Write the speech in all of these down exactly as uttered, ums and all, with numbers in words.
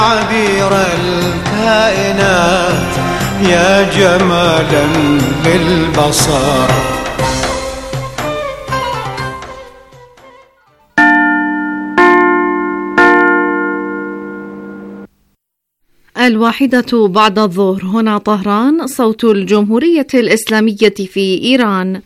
عبير الكائنات يا جمالا للبصر. الواحدة بعد الظهر، هنا طهران، صوت الجمهورية الإسلامية في إيران.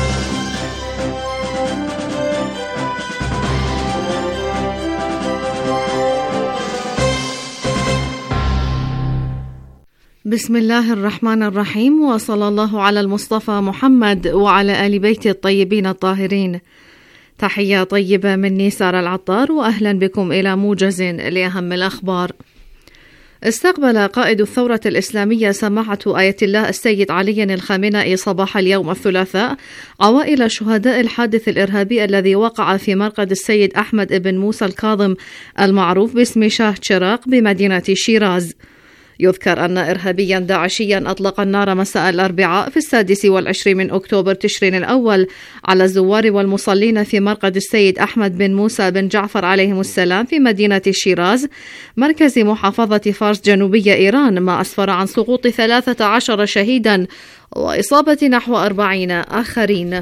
بسم الله الرحمن الرحيم، وصلى الله على المصطفى محمد وعلى آل بيت الطيبين الطاهرين. تحية طيبة مني سارة العطار، وأهلا بكم إلى موجز لأهم الأخبار. استقبل قائد الثورة الإسلامية سماحة آية الله السيد علي الخامنئي صباح اليوم الثلاثاء عوائل شهداء الحادث الإرهابي الذي وقع في مرقد السيد أحمد بن موسى الكاظم المعروف باسم شاه شراق بمدينة شيراز. يذكر أن إرهابيا داعشيا أطلق النار مساء الأربعاء في السادس والعشرين من أكتوبر تشرين الأول على الزوار والمصلين في مرقد السيد أحمد بن موسى بن جعفر عليهم السلام في مدينة شيراز مركز محافظة فارس جنوبية إيران، ما أسفر عن سقوط ثلاثة عشر شهيدا وإصابة نحو أربعين آخرين.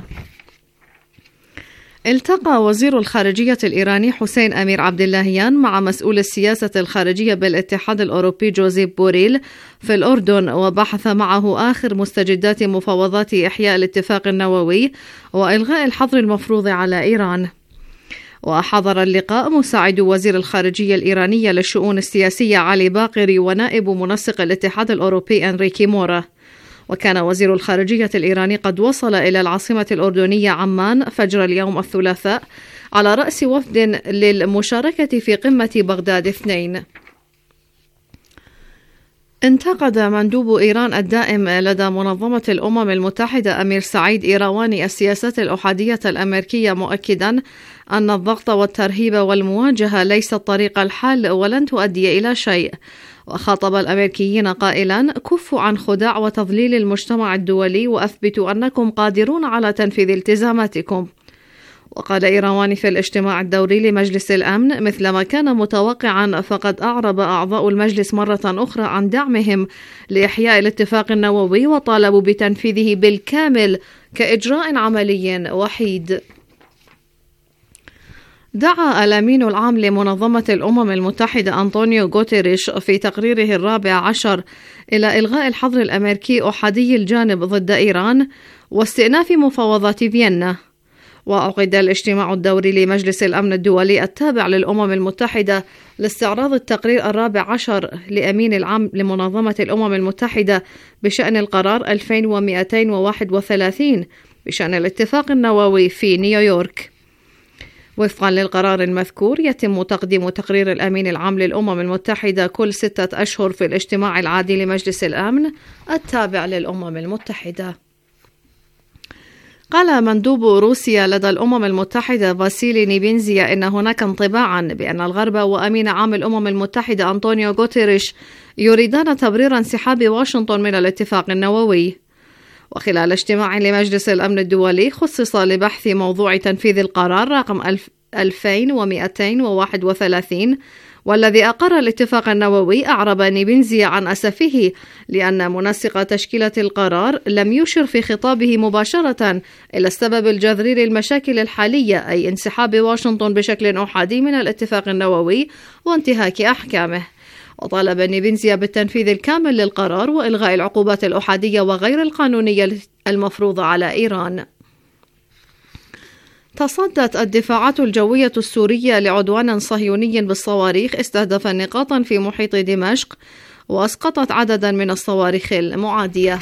التقى وزير الخارجية الإيراني حسين أمير عبد اللهيان مع مسؤول السياسة الخارجية بالاتحاد الأوروبي جوزيف بوريل في الأردن، وبحث معه آخر مستجدات مفاوضات إحياء الاتفاق النووي وإلغاء الحظر المفروض على إيران. وحضر اللقاء مساعد وزير الخارجية الإيرانية للشؤون السياسية علي باقري ونائب منسق الاتحاد الأوروبي أنريكي مورا. وكان وزير الخارجية الإيراني قد وصل إلى العاصمة الأردنية عمان فجر اليوم الثلاثاء على رأس وفد للمشاركة في قمة بغداد اثنين. انتقد مندوب إيران الدائم لدى منظمة الأمم المتحدة أمير سعيد إيرواني السياسات الأحادية الأمريكية، مؤكدا أن الضغط والترهيب والمواجهة ليست طريق الحل ولن تؤدي إلى شيء. وخاطب الأمريكيين قائلا: كفوا عن خداع وتضليل المجتمع الدولي وأثبتوا أنكم قادرون على تنفيذ التزاماتكم. وقال إيرواني في الاجتماع الدوري لمجلس الأمن: مثلما كان متوقعا فقد أعرب أعضاء المجلس مرة أخرى عن دعمهم لإحياء الاتفاق النووي وطالبوا بتنفيذه بالكامل كإجراء عملي وحيد. دعا الأمين العام لمنظمة الأمم المتحدة أنطونيو غوتيريش في تقريره الرابع عشر إلى إلغاء الحظر الأمريكي أحادي الجانب ضد إيران واستئناف مفاوضات فيينا. وعقد الاجتماع الدوري لمجلس الأمن الدولي التابع للأمم المتحدة لاستعراض التقرير الرابع عشر لأمين العام لمنظمة الأمم المتحدة بشأن القرار ألفين ومئتين وواحد وثلاثين بشأن الاتفاق النووي في نيويورك. وفقا للقرار المذكور يتم تقديم تقرير الأمين العام للأمم المتحدة كل ستة أشهر في الاجتماع العادي لمجلس الأمن التابع للأمم المتحدة. قال مندوب روسيا لدى الأمم المتحدة فاسيلي نيبينزيا إن هناك انطباعا بأن الغرب وأمين عام الأمم المتحدة أنطونيو غوتيريش يريدان تبرير انسحاب واشنطن من الاتفاق النووي. وخلال اجتماع لمجلس الأمن الدولي خصص لبحث موضوع تنفيذ القرار رقم ألفين ومئتين وواحد وثلاثين والذي أقر الاتفاق النووي، أعرب نيبينزيا عن أسفه لأن منسق تشكيلة القرار لم يشر في خطابه مباشرة إلى السبب الجذري للمشاكل الحالية، أي انسحاب واشنطن بشكل أحادي من الاتفاق النووي وانتهاك أحكامه. وطالب نيبينزيا بالتنفيذ الكامل للقرار وإلغاء العقوبات الأحادية وغير القانونية المفروضة على إيران. تصدت الدفاعات الجوية السورية لعدوان صهيوني بالصواريخ استهدف نقاطا في محيط دمشق وأسقطت عددا من الصواريخ المعادية.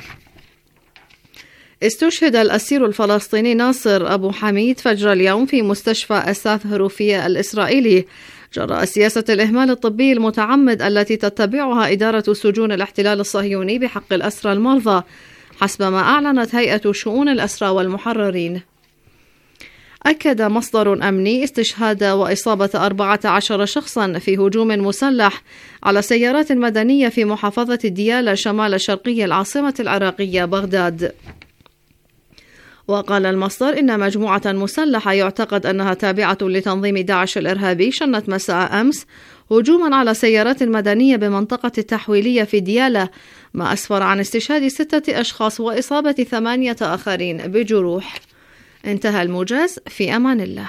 استشهد الأسير الفلسطيني ناصر أبو حميد فجر اليوم في مستشفى أساف هروفية الإسرائيلي جراء سياسة الإهمال الطبي المتعمد التي تتبعها إدارة سجون الاحتلال الصهيوني بحق الأسرى المرضى، حسب ما أعلنت هيئة شؤون الأسرى والمحررين. أكد مصدر أمني استشهاد وإصابة أربعة عشر شخصا في هجوم مسلح على سيارات مدنية في محافظة ديالى شمال شرقي العاصمة العراقية بغداد. وقال المصدر إن مجموعة مسلحة يعتقد أنها تابعة لتنظيم داعش الإرهابي شنت مساء أمس هجوما على سيارات مدنية بمنطقة التحويلية في ديالى، ما أسفر عن استشهاد ستة أشخاص وإصابة ثمانية آخرين بجروح. انتهى الموجز، في أمان الله.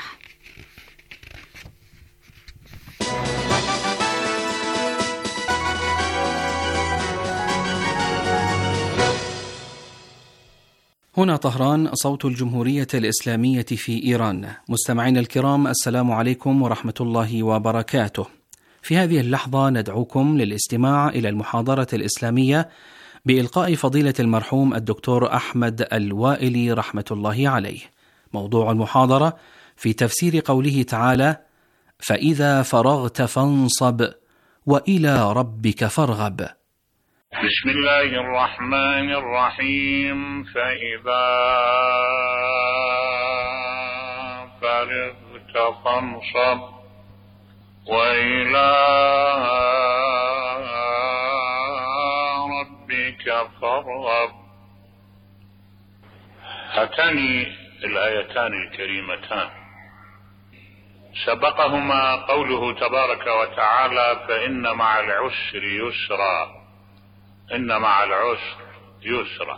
هنا طهران، صوت الجمهورية الإسلامية في إيران. مستمعين الكرام، السلام عليكم ورحمة الله وبركاته. في هذه اللحظة ندعوكم للاستماع إلى المحاضرة الإسلامية بإلقاء فضيلة المرحوم الدكتور أحمد الوائلي رحمة الله عليه. موضوع المحاضرة في تفسير قوله تعالى: فإذا فرغت فانصب وإلى ربك فارغب. بسم الله الرحمن الرحيم. فإذا فرغت فانصب وإلى ربك فارغب. هاتان الآيتان الكريمتان سبقهما قوله تبارك وتعالى: فإن مع العسر يسرا، إن مع العسر يسرا.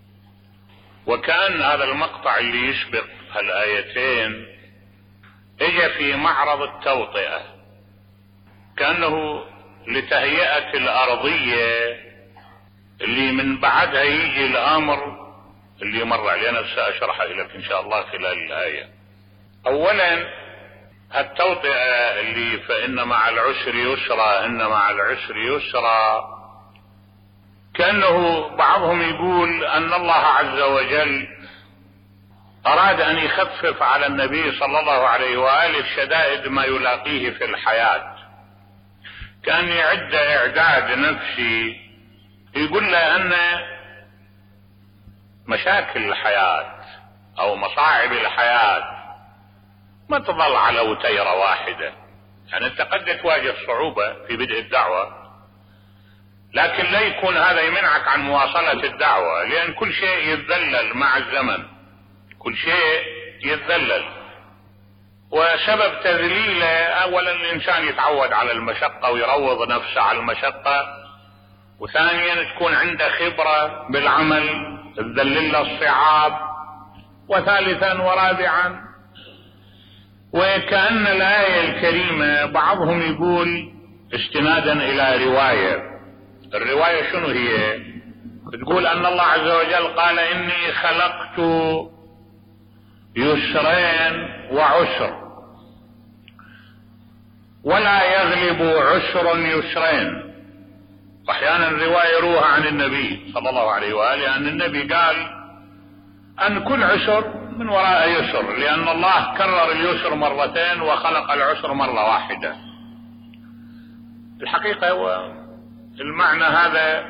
وكان هذا المقطع اللي يسبق الآيتين اجى في معرض التوطئة، كأنه لتهيئة الأرضية اللي من بعدها يجي الأمر اللي مر عليه. أنا سأشرحه لك إن شاء الله خلال الآية. أولا التوطئة اللي فإن مع العسر يسرا، إن مع العسر يسرا، كأنه بعضهم يقول أن الله عز وجل أراد أن يخفف على النبي صلى الله عليه وآله شدائد ما يلاقيه في الحياة، كأن يعد إعداد نفسي يقول له أن مشاكل الحياة أو مصاعب الحياة ما تظل على وتيرة واحدة. يعني أنت قد تواجه صعوبة في بدء الدعوة، لكن لا يكون هذا يمنعك عن مواصلة الدعوة، لأن كل شيء يتذلل مع الزمن، كل شيء يتذلل. وسبب تذليله أولا الإنسان يتعود على المشقة ويروض نفسه على المشقة، وثانيا تكون عنده خبرة بالعمل تذلل له الصعاب، وثالثا ورابعا وكأن الآية الكريمة بعضهم يقول استنادا إلى رواية. الرواية شنو هي؟ تقول أن الله عز وجل قال: إني خلقت يسرين وعسر ولا يغلب عسر يسرين. واحيانا الرواية يروها عن النبي صلى الله عليه وآله أن النبي قال أن كل عسر من وراء يسر، لأن الله كرر اليسر مرتين وخلق العسر مرة واحدة. الحقيقة هو المعنى هذا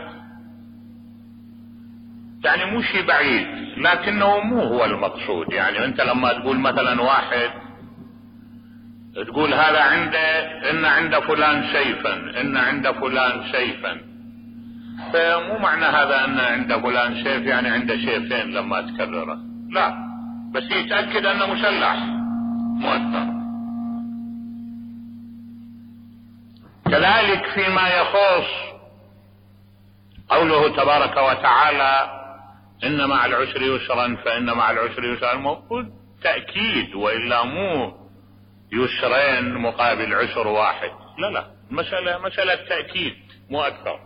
يعني مو شيء بعيد، لكنه مو هو المقصود. يعني انت لما تقول مثلا واحد تقول هذا عنده ان عند فلان سيفا، ان عند فلان سيفا، فمو معنى هذا ان عند فلان سيف يعني عنده سيفين لما تكرره، لا، بس يتأكد انه مسلح مو اكثر. كذلك فيما يخص قوله تبارك وتعالى: إن مع العسر يسرا فإن مع العسر يسرا، المفروض تأكيد، وإلا مو يسرين مقابل عسر واحد، لا لا، مسألة مسألة تأكيد مو أكثر.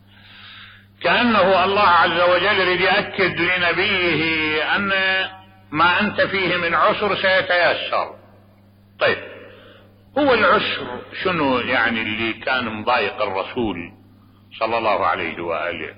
كأنه الله عز وجل يريد يأكد لنبيه أن ما أنت فيه من عسر سيتيسر. طيب، هو العسر شنو يعني اللي كان مضايق الرسول صلى الله عليه وآله؟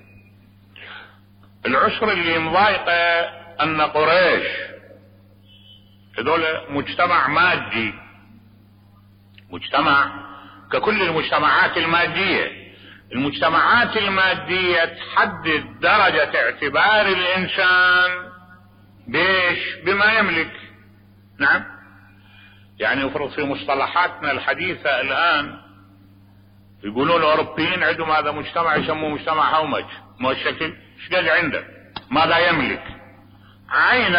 العسر اللي مضايقه أن قريش هذول مجتمع مادي، مجتمع ككل المجتمعات المادية. المجتمعات المادية تحدد درجة اعتبار الإنسان بيش بما يملك. نعم، يعني يفرض في مصطلحاتنا الحديثة الآن يقولون الأوروبيين عندهم هذا مجتمع يسموه مجتمع هومج، مو الشكل ايش قد عنده، ماذا يملك. عينا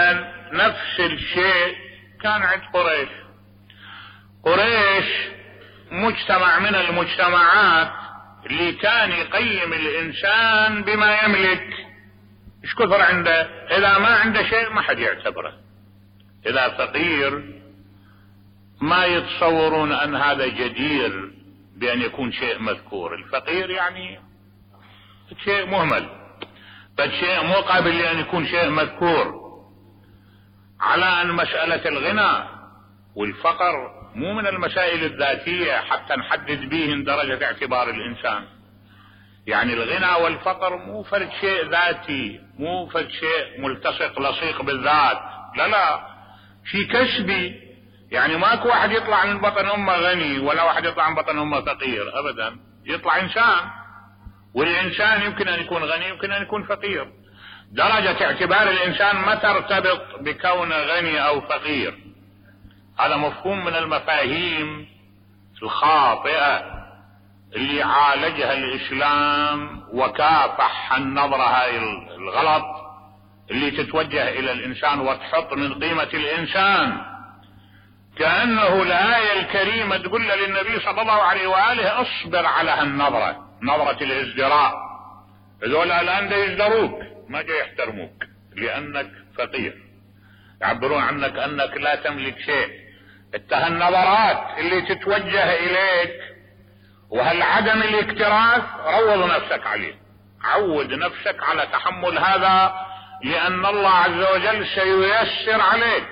نفس الشيء كان عند قريش. قريش مجتمع من المجتمعات اللي كان يقيم الإنسان بما يملك. ايش كثر عنده؟ إذا ما عنده شيء ما حد يعتبره. إذا فقير ما يتصورون أن هذا جدير بأن يكون شيء مذكور. الفقير يعني شيء مهمل، بل شيء مو قابل لأن يكون شيء مذكور. على أن مسألة الغنى والفقر مو من المسائل الذاتية حتى نحدد به درجة اعتبار الإنسان. يعني الغنى والفقر مو فرد شيء ذاتي، مو فرد شيء ملتصق لصيق بالذات، لا لا، شيء كسبي. يعني ماكو واحد يطلع من بطن امه غني ولا واحد يطلع من بطن امه فقير ابدا، يطلع انسان، والانسان يمكن ان يكون غني يمكن ان يكون فقير. درجة اعتبار الانسان ما ترتبط بكون غني او فقير. هذا مفهوم من المفاهيم الخاطئة اللي عالجها الاسلام وكافح النظرة هاي الغلط اللي تتوجه الى الانسان وتحط من قيمة الانسان كأنه الآية الكريمة تقول للنبي صلى الله عليه وآله اصبر على هالنظرة، نظرة الازدراء. هذول الآن دا يزدروك، ما جاي يحترموك لأنك فقير، يعبرون عنك أنك لا تملك شيء. انت هالنظرات اللي تتوجه إليك وهالعدم الاكتراث روض نفسك عليه، عود نفسك على تحمل هذا، لأن الله عز وجل سييسر عليك.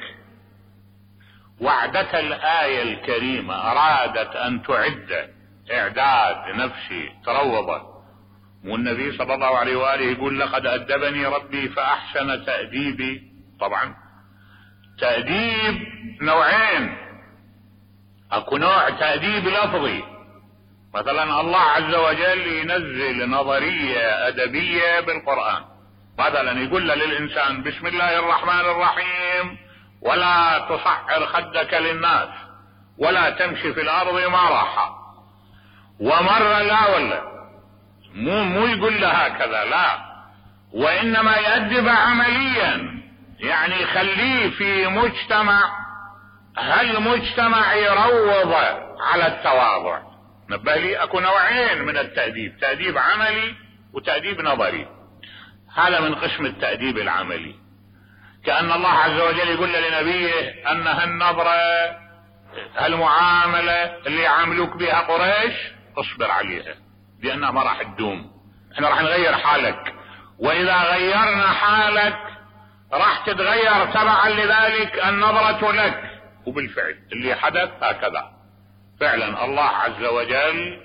وعدة الآية الكريمة أرادت أن تعد إعداد نفسي تروضه، والنبي صلى الله عليه وآله يقول لقد أدبني ربي فأحسن تأديبي. طبعا تأديب نوعين، أكو نوع تأديب لفظي، مثلا الله عز وجل ينزل نظرية أدبية بالقرآن، مثلا يقول للإنسان بسم الله الرحمن الرحيم ولا تصعر خدك للناس ولا تمشي في الارض مرحا. ومرة لا، ولا مو مو يقول له هكذا، لا، وانما يؤدب عمليا، يعني يخليه في مجتمع، هالمجتمع يروض على التواضع. نبه لي اكو نوعين من التأديب، تأديب عملي وتأديب نظري. هذا من قسم التأديب العملي، كأن الله عز وجل يقول لنبيه أن هالنظرة هالمعاملة اللي يعاملوك بها قريش اصبر عليها، لأنها ما راح تدوم، احنا راح نغير حالك، وإذا غيرنا حالك راح تتغير تبعا لذلك النظرة لك. وبالفعل اللي حدث هكذا فعلا. الله عز وجل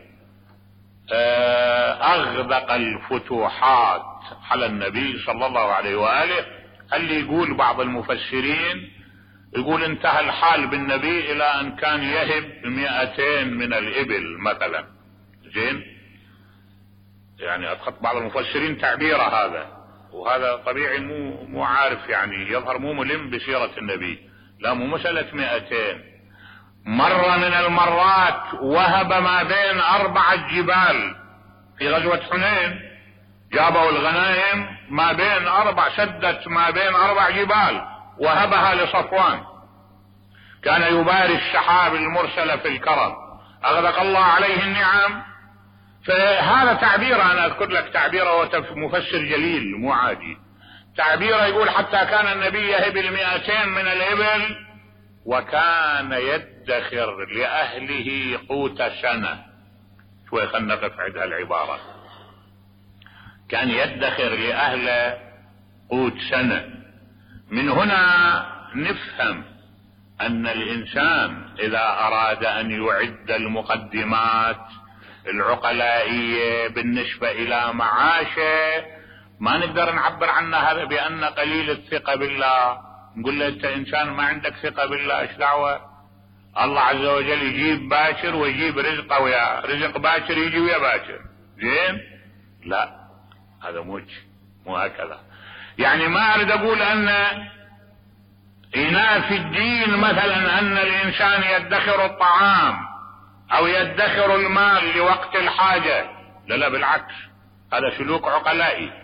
أغدق الفتوحات على النبي صلى الله عليه وآله. اللي يقول بعض المفسرين يقول انتهى الحال بالنبي الى ان كان يهب مئتين من الابل مثلا. زين، يعني ادخلت بعض المفسرين تعبيره هذا، وهذا طبيعي مو مو عارف، يعني يظهر مو ملم بسيرة النبي. لا، مو مسألة مئتين. مرة من المرات وهب ما بين اربعة جبال في غزوة حنين، جابوا الغنائم ما بين اربع، سدت ما بين اربع جبال وهبها لصفوان، كان يباري السحاب المرسلة في الكرم، اغدق الله عليه النعم. فهذا تعبير، انا اذكر لك تعبيره، مفسر جليل مو عادي. تعبيره يقول حتى كان النبي يهب المئتين من الابل وكان يدخر لاهله قوت سنة. شوي خلنا نقف عند هالعبارة، كان يدخر لأهله قوت سنة. من هنا نفهم أن الإنسان إذا أراد أن يعد المقدمات العقلائية بالنسبة إلى معاشه، ما نقدر نعبر عنه هذا بأن قليل الثقة بالله. نقول له أنت إنسان ما عندك ثقة بالله، إيش دعوة؟ الله عز وجل يجيب باكر ويجيب رزقه ويا رزق باكر يجي ويا باكر. زين؟ لا، هذا مو مو هكذا. يعني ما أريد أقول أن ينافي الدين مثلا أن الإنسان يدخر الطعام أو يدخر المال لوقت الحاجة، لا لا، بالعكس، هذا سلوك عقلائي.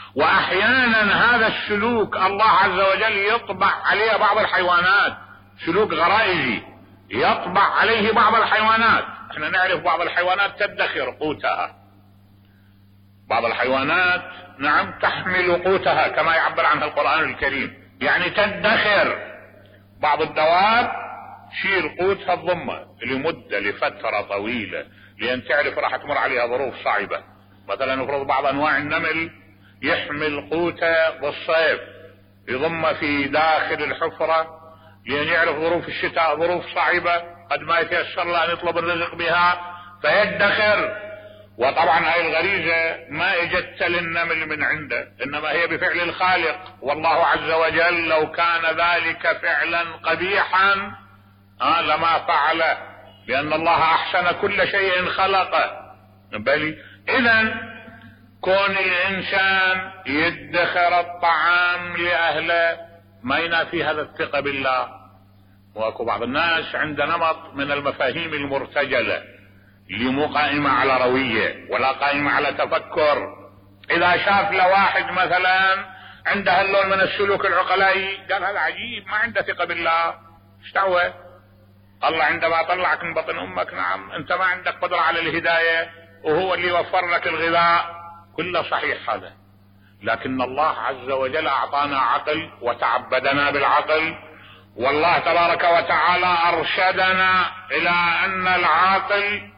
وأحيانا هذا السلوك الله عز وجل يطبع عليه بعض الحيوانات، سلوك غرائزي يطبع عليه بعض الحيوانات. احنا نعرف بعض الحيوانات تدخر قوتها، بعض الحيوانات نعم تحمل قوتها كما يعبر عنها القرآن الكريم، يعني تدخر. بعض الدواب تشيل قوتها الضمة لمدة لفترة طويلة، لأن تعرف راح تمر عليها ظروف صعبة. مثلا نفرض بعض أنواع النمل يحمل قوته بالصيف، يضم في داخل الحفرة لأن يعرف ظروف الشتاء ظروف صعبة قد ما يتيسر له أن يطلب الرزق بها فيدخر. وطبعا هاي الغريزة ما اجت للنمل من عنده، انما هي بفعل الخالق. والله عز وجل لو كان ذلك فعلا قبيحا آه لما فعله، لان الله احسن كل شيء خلقه. بل اذا كون الانسان يدخر الطعام لاهله ما ينافي هذا الثقة بالله. واكو بعض الناس عنده نمط من المفاهيم المرتجلة اللي مو قائمة على روية ولا قائمة على تفكر. اذا شاف لواحد مثلا عنده هاللون من السلوك العقلائي قال هذا عجيب ما عنده ثقة بالله. ايش دعوة؟ الله عندما طلعك من بطن امك نعم انت ما عندك قدرة على الهداية، وهو اللي وفر لك الغذاء، كله صحيح هذا. لكن الله عز وجل اعطانا عقل وتعبدنا بالعقل، والله تبارك وتعالى ارشدنا الى ان العقل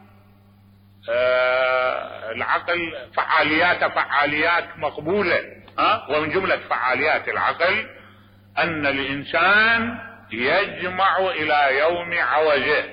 آه العقل فعاليات فعاليات مقبولة. أه؟ ومن جملة فعاليات العقل ان الانسان يجمع الى يوم عوجه،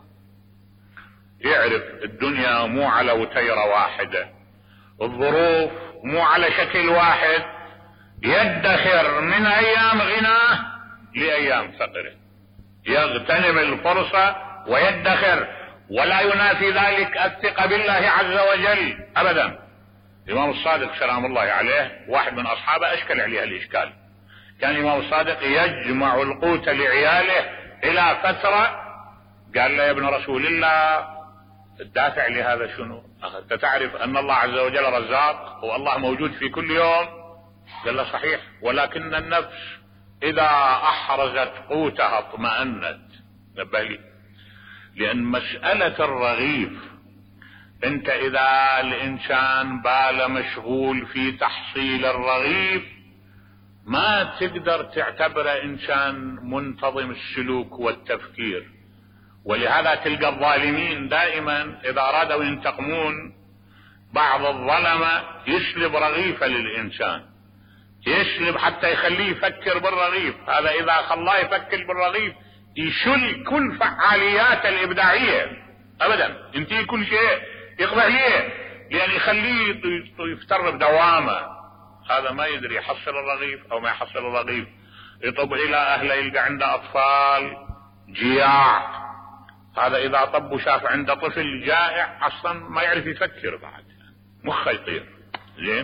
يعرف الدنيا مو على وتيرة واحدة، الظروف مو على شكل واحد، يدخر من ايام غناه لايام فقره، يغتنم الفرصة ويدخر، ولا ينافي ذلك الثقة بالله عز وجل ابدا. الامام الصادق سلام الله عليه واحد من اصحابه اشكل عليه الاشكال، كان الامام الصادق يجمع القوت لعياله الى فترة، قال له يا ابن رسول الله الدافع لهذا شنو؟ انت تعرف ان الله عز وجل رزاق والله موجود في كل يوم. قال له صحيح، ولكن النفس اذا احرزت قوتها اطمأنت. نبهلي، لان مسألة الرغيف انت اذا الانسان بال مشغول في تحصيل الرغيف ما تقدر تعتبره انسان منتظم السلوك والتفكير. ولهذا تلقى الظالمين دائما اذا ارادوا ينتقمون بعض الظلمة يسلب رغيفه للانسان، يسلب حتى يخليه يفكر بالرغيف. هذا اذا خلاه يفكر بالرغيف يشل كل فعاليات الابداعية ابدا، ينتهي كل شيء يقضي عليه، لان يخليه يفتر بدوامه. هذا ما يدري يحصل الرغيف او ما يحصل الرغيف، يطب الى اهله يلقى عنده اطفال جياع. هذا اذا طب وشاف عنده طفل جائع اصلا ما يعرف يفكر بعد، مخه يطير. زين،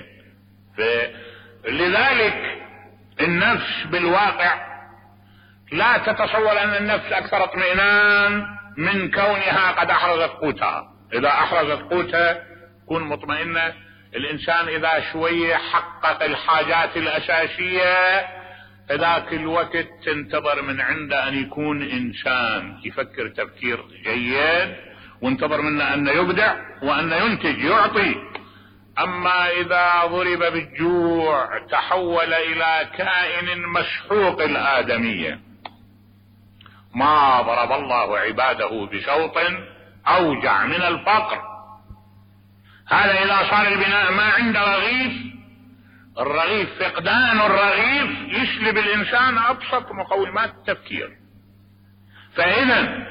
فلذلك النفس بالواقع لا تتصور ان النفس اكثر اطمئنان من كونها قد احرزت قوتها. اذا احرزت قوتها تكون مطمئنة. الانسان اذا شوية حقق الحاجات الاساسية ذاك الوقت تنتظر من عنده ان يكون انسان يفكر تفكير جيد، وانتظر منه ان يبدع وان ينتج يعطي. اما اذا ضرب بالجوع تحول الى كائن مسحوق الادمية. ما ضرب الله عباده بشوط اوجع من الفقر. هذا اذا صار البناء ما عنده رغيف، الرغيف فقدان الرغيف يسلب الانسان ابسط مقومات التفكير. فاذا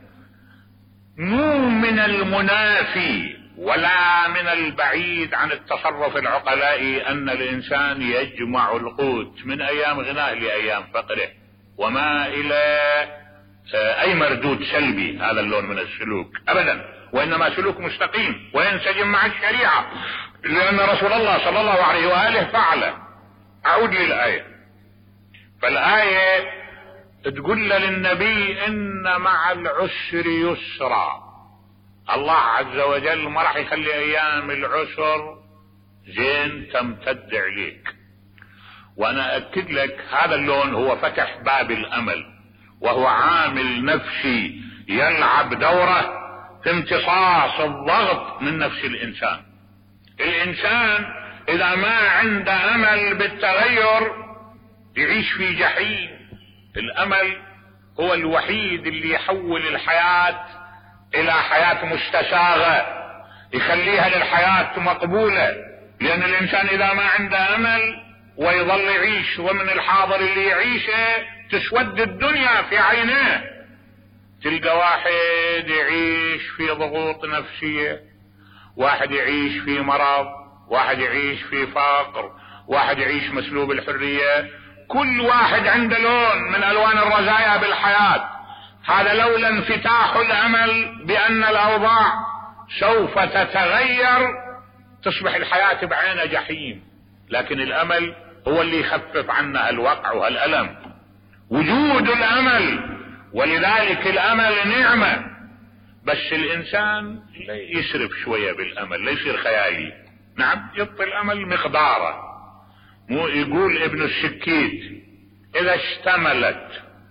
مو من المنافي ولا من البعيد عن التصرف العقلائي ان الانسان يجمع القوت من ايام غناه لايام فقره، وما الى اي مردود سلبي هذا اللون من السلوك ابدا، وانما سلوك مستقيم وينسجم مع الشريعة، لان رسول الله صلى الله عليه وآله فعل. اعود للآية. فالآية تقول للنبي ان مع العسر يسرا. الله عز وجل ما راح يخلي ايام العسر زين تمتد عليك. وانا اكد لك هذا اللون هو فتح باب الامل، وهو عامل نفسي يلعب دوره في امتصاص الضغط من نفس الانسان. الانسان اذا ما عنده امل بالتغير يعيش في جحيم. الامل هو الوحيد اللي يحول الحياة الى حياة مستساغة، يخليها للحياة مقبولة. لان الانسان اذا ما عنده امل ويظل يعيش ومن الحاضر اللي يعيشه تسود الدنيا في عينيه. تلقى واحد يعيش في ضغوط نفسية، واحد يعيش في مرض، واحد يعيش في فقر، واحد يعيش مسلوب الحرية. كل واحد عنده لون من الوان الرزايا بالحياة. هذا لولا انفتاح الامل بان الاوضاع سوف تتغير تصبح الحياة بعينها جحيم. لكن الامل هو اللي يخفف عنا الوقع والالم، وجود الامل. ولذلك الامل نعمة، بس الانسان يسرف شوية بالامل، لا يصير خيالي. نعم يعطي الامل مقداره. مو يقول ابن السكيت اذا اشتملت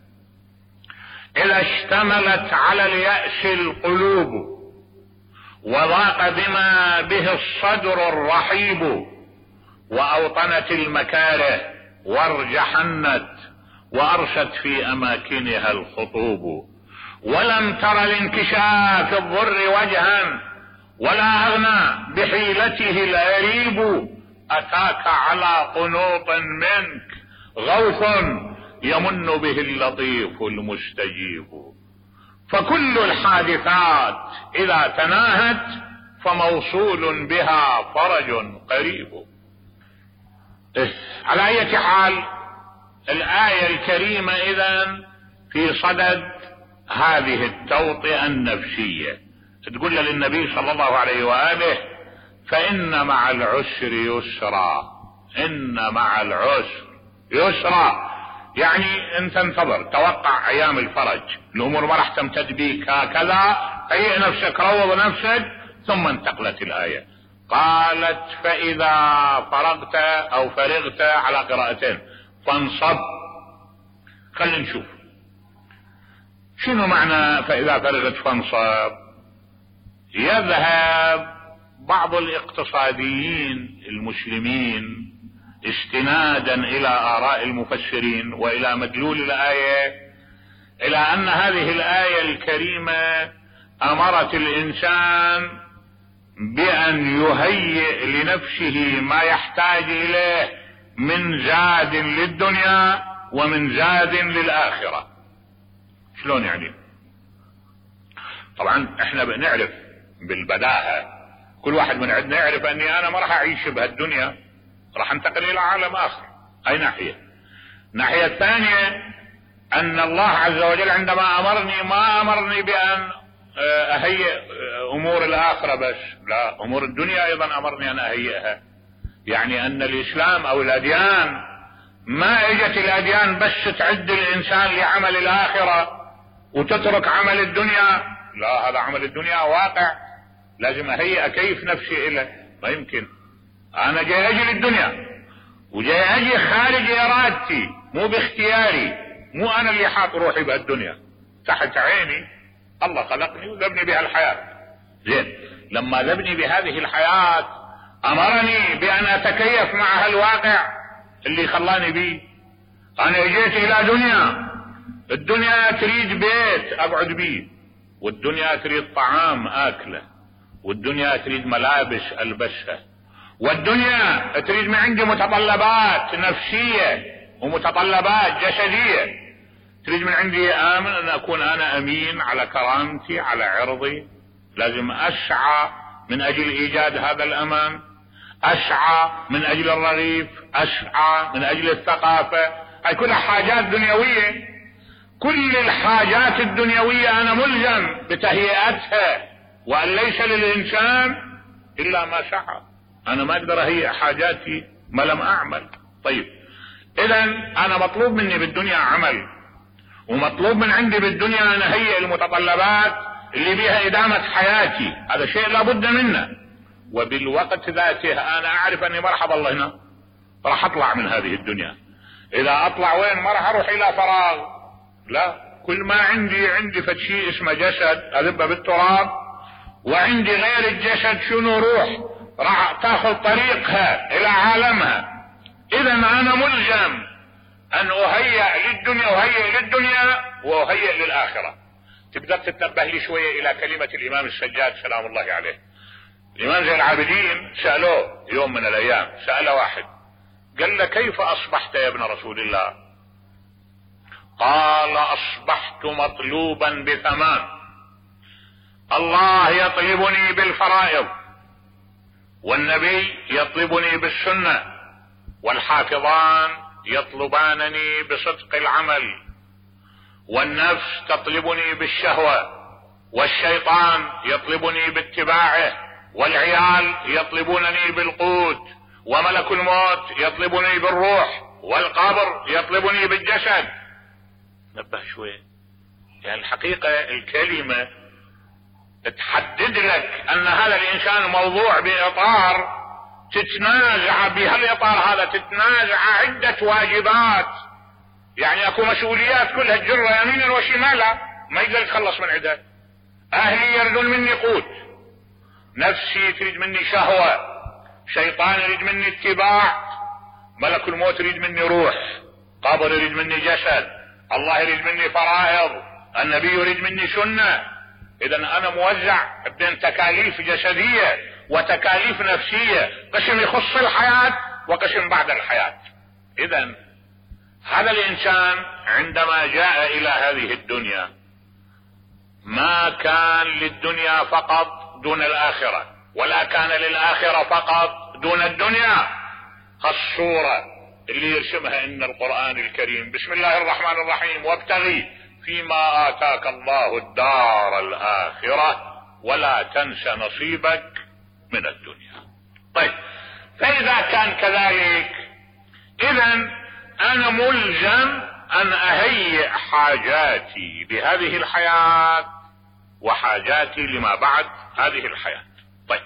اذا اشتملت على اليأس القلوب وضاق بما به الصدر الرحيب، واوطنت المكاره وارجحنت وارست في اماكنها الخطوب، ولم تر لانكشاف الضر وجها ولا اغنى بحيلته الغريب، اتاك على قنوط منك غوث يمن به اللطيف المستجيب. فكل الحادثات اذا تناهت فموصول بها فرج قريب. على اي حال الآية الكريمة اذن في صدد هذه التوطئة النفسية، تقول للنبي صلى الله عليه وآله فإن مع العسر يسرا. إن مع العسر يسرا، يعني انت انتظر، توقع ايام الفرج، الامور ما راح تمتد بيك هكذا، هيئ نفسك، روض نفسك. ثم انتقلت الآية قالت فإذا فرغت او فرغت على قراءتين فانصب. خلينا نشوف شنو معنى فإذا فرغت فانصب. يذهب بعض الاقتصاديين المسلمين استنادا الى اراء المفسرين والى مدلول الآية الى ان هذه الآية الكريمة امرت الانسان بان يهيئ لنفسه ما يحتاج اليه من زاد للدنيا ومن زاد للآخرة. شلون يعني؟ طبعا احنا بنعرف بالبداهة، كل واحد من عندنا يعرف اني انا ما راح اعيش بهالدنيا، راح انتقل الى عالم اخر. اي ناحية؟ الناحية الثانية ان الله عز وجل عندما امرني ما امرني بان اهيئ امور الاخرة بس، لا، امور الدنيا ايضا امرني ان اهيئها. يعني ان الاسلام او الاديان ما اجت الاديان بس تعد الانسان لعمل الاخرة وتترك عمل الدنيا، لا، هذا عمل الدنيا واقع لازم اهيئ كيف نفسي إله. ما يمكن انا جاي اجي للدنيا وجاي اجي خارج ارادتي، مو باختياري، مو انا اللي حاط روحي بهالدنيا، تحت عيني الله خلقني وذبني بها الحياة. زين، لما ذبني بهذه الحياة امرني بان اتكيف مع هالواقع اللي خلاني بيه. انا اجيت الى دنيا، الدنيا تريد بيت اقعد بيه، والدنيا تريد طعام اكله، والدنيا تريد ملابس البسها، والدنيا تريد من عندي متطلبات نفسية ومتطلبات جسدية. تريد من عندي آمن ان اكون انا امين على كرامتي على عرضي، لازم اسعى من اجل ايجاد هذا الامان، اسعى من اجل الرغيف، اسعى من اجل الثقافة. هاي كلها حاجات دنيوية، كل الحاجات الدنيوية انا ملزم بتهيئتها، وان ليس للانسان الا ما سعى. انا ما اقدر اهيئ حاجاتي ما لم اعمل. طيب اذا انا مطلوب مني بالدنيا عمل، ومطلوب من عندي بالدنيا ان اهيئ المتطلبات اللي بيها ادامة حياتي، هذا شيء لابد منه. وبالوقت ذاته أنا أعرف أني ما راح أظل هنا، راح أطلع من هذه الدنيا. إذا أطلع وين؟ ما راح أروح إلى فراغ، لا، كل ما عندي عندي فشي اسمه جسد أذبه بالتراب، وعندي غير الجسد شنو؟ روح راح تاخذ طريقها إلى عالمها. إذا أنا ملزم أن أهيئ للدنيا، أهيئ للدنيا وأهيئ للآخرة. تقدر تتنبه لي شوية إلى كلمة الإمام السجاد سلام الله عليه. الإمام زين العابدين سألوه يوم من الأيام، سأل واحد قال له كيف أصبحت يا ابن رسول الله؟ قال أصبحت مطلوبا بثمان، الله يطلبني بالفرائض، والنبي يطلبني بالسنة، والحافظان يطلبانني بصدق العمل، والنفس تطلبني بالشهوة، والشيطان يطلبني باتباعه، والعيال يطلبونني بالقوت، وملك الموت يطلبني بالروح، والقبر يطلبني بالجسد. نبه شوي، يعني الحقيقة الكلمة تحدد لك أن هذا الإنسان موضوع بإطار تتنازع بهالإطار هذا، تتنازع عدة واجبات، يعني أكو مسؤوليات كلها تجرها يمينا وشمالا ما يقدر يتخلص من عدة. أهلي يريدون مني قوت، نفسي تريد مني شهوة، شيطان يريد مني اتباع، ملك الموت يريد مني روح، قبر يريد مني جسد، الله يريد مني فرائض، النبي يريد مني سنة. إذا أنا موزع بين تكاليف جسدية وتكاليف نفسية، قسم يخص الحياة وقسم بعد الحياة. إذا هذا الإنسان عندما جاء إلى هذه الدنيا ما كان للدنيا فقط دون الآخرة، ولا كان للآخرة فقط دون الدنيا. الصورة اللي يرسمها إن القرآن الكريم بسم الله الرحمن الرحيم وابتغي فيما آتاك الله الدار الآخرة ولا تنس نصيبك من الدنيا. طيب، فإذا كان كذلك إذن أنا ملزم أن أهيئ حاجاتي لهذه الحياة وحاجاتي لما بعد هذه الحياة. طيب،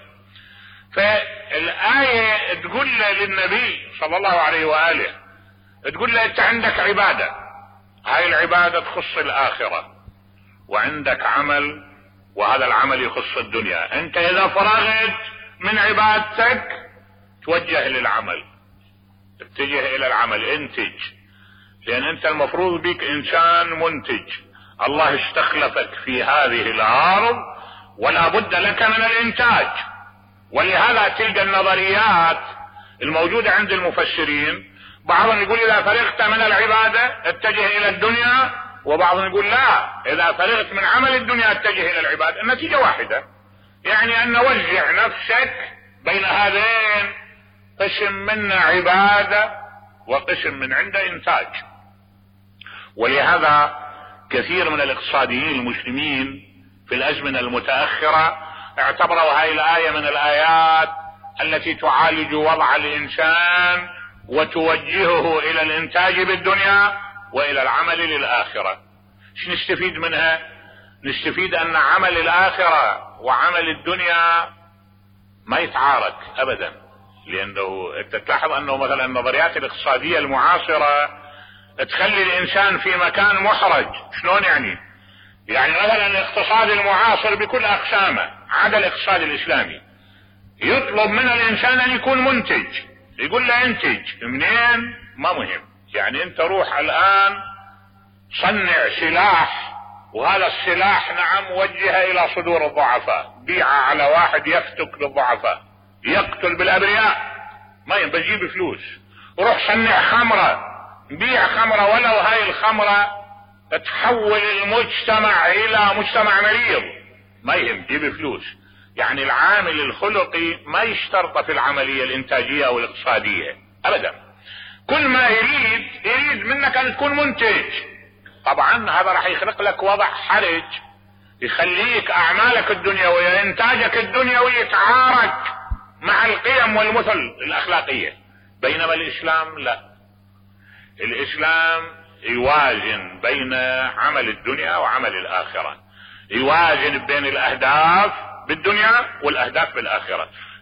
فالآية تقول للنبي صلى الله عليه وآله، تقول له أنت عندك عبادة، هاي العبادة تخص الآخرة، وعندك عمل وهذا العمل يخص الدنيا. أنت إذا فرغت من عبادتك توجه للعمل، اتجه إلى العمل، انتج، لأن أنت المفروض بك إنسان منتج. الله استخلفك في هذه الأرض ولا بد لك من الإنتاج. ولهذا تلك النظريات الموجودة عند المفسرين، بعضهم يقول إذا فرغت من العبادة اتجه إلى الدنيا، وبعضهم يقول لا، إذا فرغت من عمل الدنيا اتجه إلى العبادة. النتيجة واحدة، يعني أن نوزع نفسك بين هذين، قسم منا عبادة وقسم من عنده إنتاج. ولهذا كثير من الاقتصاديين المسلمين في الأزمنة المتأخرة اعتبروا هذه الآية من الآيات التي تعالج وضع الإنسان وتوجهه إلى الإنتاج بالدنيا وإلى العمل للآخرة. ايش نستفيد منها؟ نستفيد أن عمل الآخرة وعمل الدنيا ما يتعارك أبدا، لأنه تلاحظ أنه مثلا النظريات الاقتصادية المعاصرة تخلي الإنسان في مكان محرج. شلون يعني؟ يعني مثلا الاقتصاد المعاصر بكل أقسامه عدا الاقتصاد الإسلامي يطلب من الإنسان أن يكون منتج، يقول له انتج منين؟ ما مهم، يعني انت روح الآن صنع سلاح، وهذا السلاح نعم وجهه إلى صدور الضعفاء، بيعه على واحد يفتك بالضعفاء، يقتل بالأبرياء، ما ينبغي يجيب فلوس. روح صنع خمرة، بيع خمرة ولو هاي الخمرة تحول المجتمع إلى مجتمع مريض، ما يهم، جيب فلوس. يعني العامل الخلقي ما يشترط في العملية الإنتاجية أو الاقتصادية أبدا، كل ما يريد يريد منك أن تكون منتج. طبعا هذا راح يخلق لك وضع حرج، يخليك أعمالك الدنيوية إنتاجك الدنيوي يتعارك مع القيم والمثل الأخلاقية. بينما الإسلام لا، الإسلام يوازن بين عمل الدنيا وعمل الآخرة، يوازن بين الأهداف بالدنيا والأهداف بالآخرة.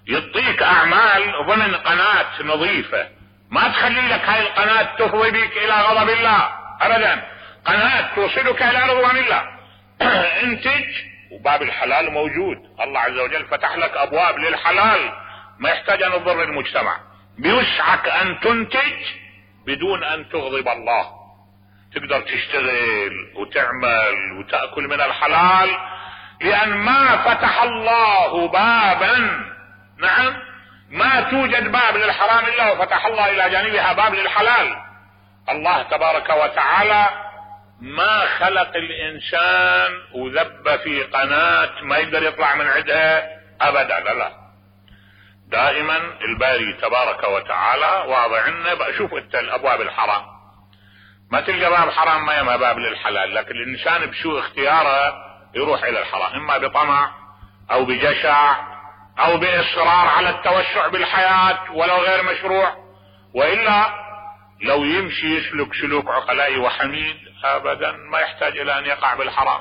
يعطيك اعمال ضمن قناة نظيفة، ما تخلي لك هاي القناة تفضي بك الى غضب الله ابدا، قناة توصلك الى رضوان الله. انتج، وباب الحلال موجود، الله عز وجل فتح لك ابواب للحلال ما يحتاج ان تضر المجتمع. بيوسعك ان تنتج بدون ان تغضب الله، تقدر تشتغل وتعمل وتأكل من الحلال، لان ما فتح الله بابا، نعم، ما توجد باب للحرام الا وفتح الله الى جانبها باب للحلال. الله تبارك وتعالى ما خلق الانسان وذب في قناة ما يقدر يطلع من عندها ابدا، لا لا، دائما الباري تبارك وتعالى واضع لنا. بقى شوف انت الابواب الحرام، ما تلقى باب حرام ما يما باب للحلال، لكن الانسان بشو اختياره يروح الى الحرام، اما بطمع او بجشع او باصرار على التوسع بالحياة ولو غير مشروع، والا لو يمشي يسلك سلوك عقلائي وحميد ابدا ما يحتاج الى ان يقع بالحرام،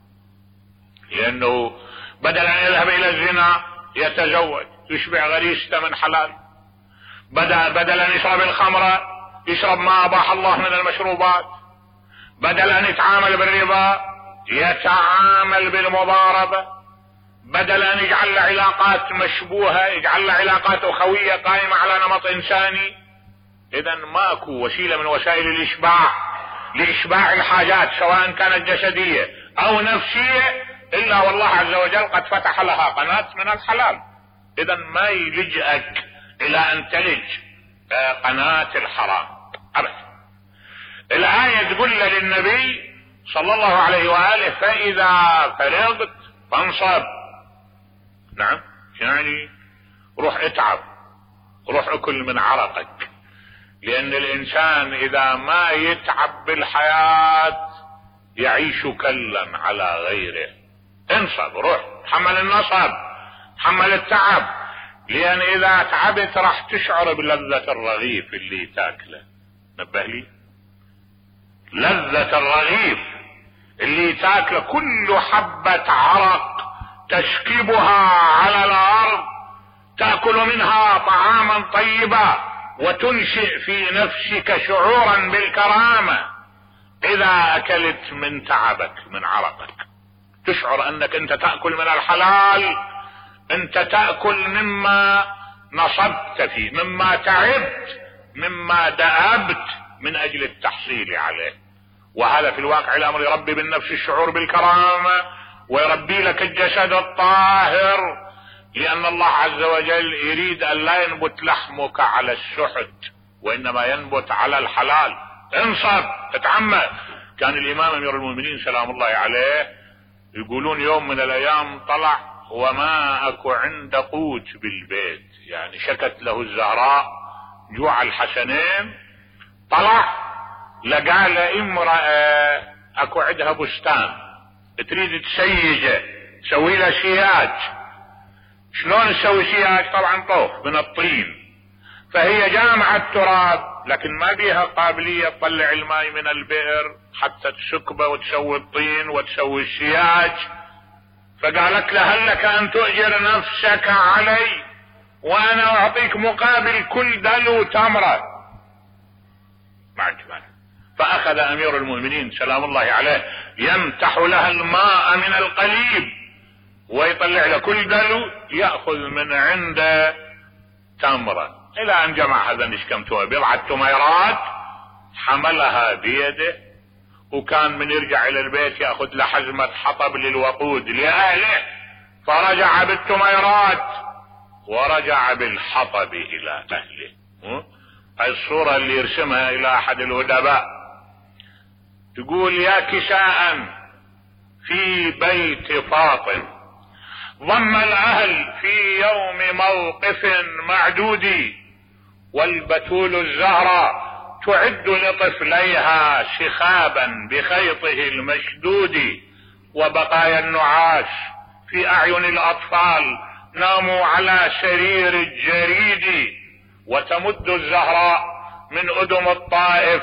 لانه بدل ان يذهب الى الزنا يتزوج يشبع غريزته من حلال، بدل بدل ان يشرب الخمر يشرب ما اباح الله من المشروبات، بدل ان يتعامل بالربا يتعامل بالمضاربة، بدل ان يجعل له علاقات مشبوهة يجعل له علاقات اخوية قائمة على نمط انساني. اذا ماكو وسيلة من وسائل الاشباع لاشباع الحاجات سواء كانت جسدية او نفسية الا والله عز وجل قد فتح لها قناة من الحلال. اذا ما يلجأك الى ان تلج قناة الحرام ابدا. الآية تقول للنبي صلى الله عليه وآله فإذا فرغت فانصب. نعم، يعني روح اتعب، روح اكل من عرقك، لان الانسان اذا ما يتعب بالحياة يعيش كلا على غيره. انصب، روح حمل النصب، حمل التعب، لان اذا تعبت راح تشعر بلذة الرغيف اللي تاكله. نبه لي، لذة الرغيف اللي تاكله، كل حبة عرق تشكبها على الارض تأكل منها طعاما طيبا وتنشئ في نفسك شعورا بالكرامة. اذا اكلت من تعبك من عرقك تشعر انك انت تأكل من الحلال، انت تأكل مما نصبت فيه، مما تعبت، مما دأبت من اجل التحصيل عليه. وهذا في الواقع الامر يربي بالنفس الشعور بالكرامة ويربي لك الجسد الطاهر، لان الله عز وجل يريد ان لا ينبت لحمك على السحت وانما ينبت على الحلال. انصب، اتعمى. كان الامام امير المؤمنين سلام الله عليه يقولون يوم من الايام طلع وما اكو عنده قوت بالبيت، يعني شكت له الزهراء جوع الحسنين، طلع لقى له امرأة اكو عندها بستان تريد تسيجه، تسوي له سياج. شلون تسوي سياج؟ طبعا طوف من الطين، فهي جامعة التراب لكن ما بيها قابلية تطلع الماء من البئر حتى تسكبه وتسوي الطين وتسوي السياج. فقالت له هل لك ان تؤجر نفسك علي وانا اعطيك مقابل كل دلو تمرة؟ ما عجبها. فاخذ امير المؤمنين سلام الله عليه يمتح لها الماء من القليب ويطلع له كل دلو يأخذ من عنده تمرة، الى ان جمع هذا نشكمتوها بضعة تميرات حملها بيده، وكان من يرجع الى البيت يأخذ له حزمة حطب للوقود لأهله، فرجع بالتميرات ورجع بالحطب الى اهله. هاي الصورة اللي يرسمها الى احد الادباء، تقول يا كساء في بيت فاطم ضم الاهل في يوم موقف معدود، والبتول الزهراء تعد لطفليها شخابا بخيطه المشدود، وبقايا النعاس في اعين الاطفال ناموا على سرير الجريد، وتمد الزهراء من ادم الطائف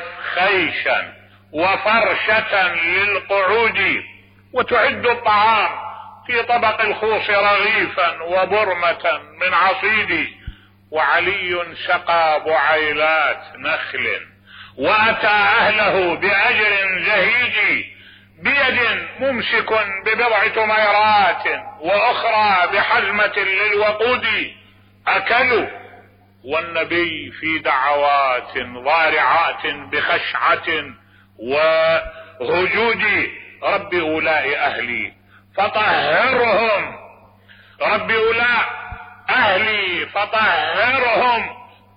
خيشا وفرشة للقعود، وتعد الطعام في طبق الخوص رغيفا وبرمة من عصيد، وعلي سقى بعيلات نخل وأتى أهله بأجر زهيد، بيد ممسك ببضع تميرات وأخرى بحزمة للوقود. أكلوا والنبي في دعوات ضارعات بخشعة وهجود. رب أولاء أهلي فطهرهم، رب أولاء أهلي فطهرهم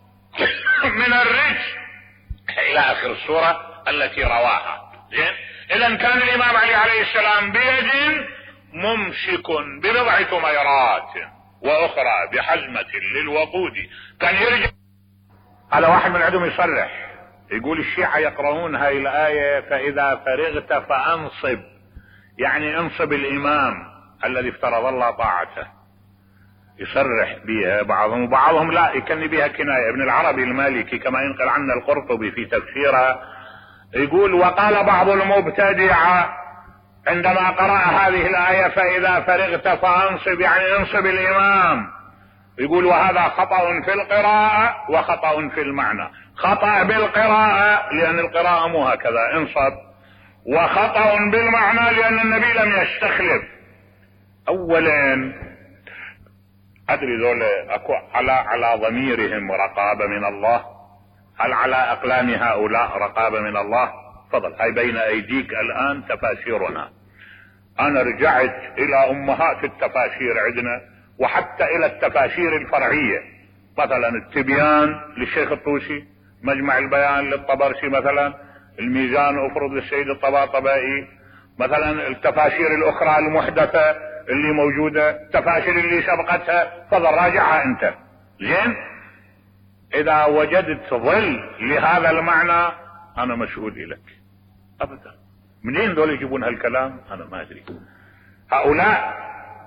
من الرجس إلى آخر السورة التي رواها. زين، إذا كان الإمام علي عليه السلام بيد ممسك ببضع تميرات وأخرى بحزمة للوقود. كان يرجع على واحد من عندهم يصرح يقول الشيعة يقرؤون هاي الآية فإذا فرغت فأنصب، يعني انصب الإمام الذي افترض الله طاعته. يصرح بها بعضهم، وبعضهم لا يكني بها كناية. ابن العربي المالكي كما ينقل عنا القرطبي في تفسيره يقول: وقال بعض المبتدعة عندما قرأ هذه الآية فإذا فرغت فأنصب، يعني انصب الإمام، يقول وهذا خطأ في القراءة وخطأ في المعنى. خطأ بالقراءة لأن القراءة مو هكذا انصب، وخطأ بالمعنى لأن النبي لم يستخلف. أولا أدري ذول أكو على على ضميرهم رقابة من الله؟ هل على أقلام هؤلاء رقابة من الله؟ تفضل، هاي بين أيديك الآن تفاسيرنا. أنا رجعت إلى أمهات التفاسير عندنا وحتى إلى التفاسير الفرعية، مثلا التبيان للشيخ الطوسي، مجمع البيان للطبرسي، مثلا الميزان أفرض للسيد الطباطبائي، مثلا التفاسير الأخرى المحدثة اللي موجودة، التفاسير اللي سبقتها، فضل راجعها أنت. زين، إذا وجدت ظل لهذا المعنى أنا مشهود لك. أبدا، منين دول يجيبون هالكلام؟ أنا ما أدري. هؤلاء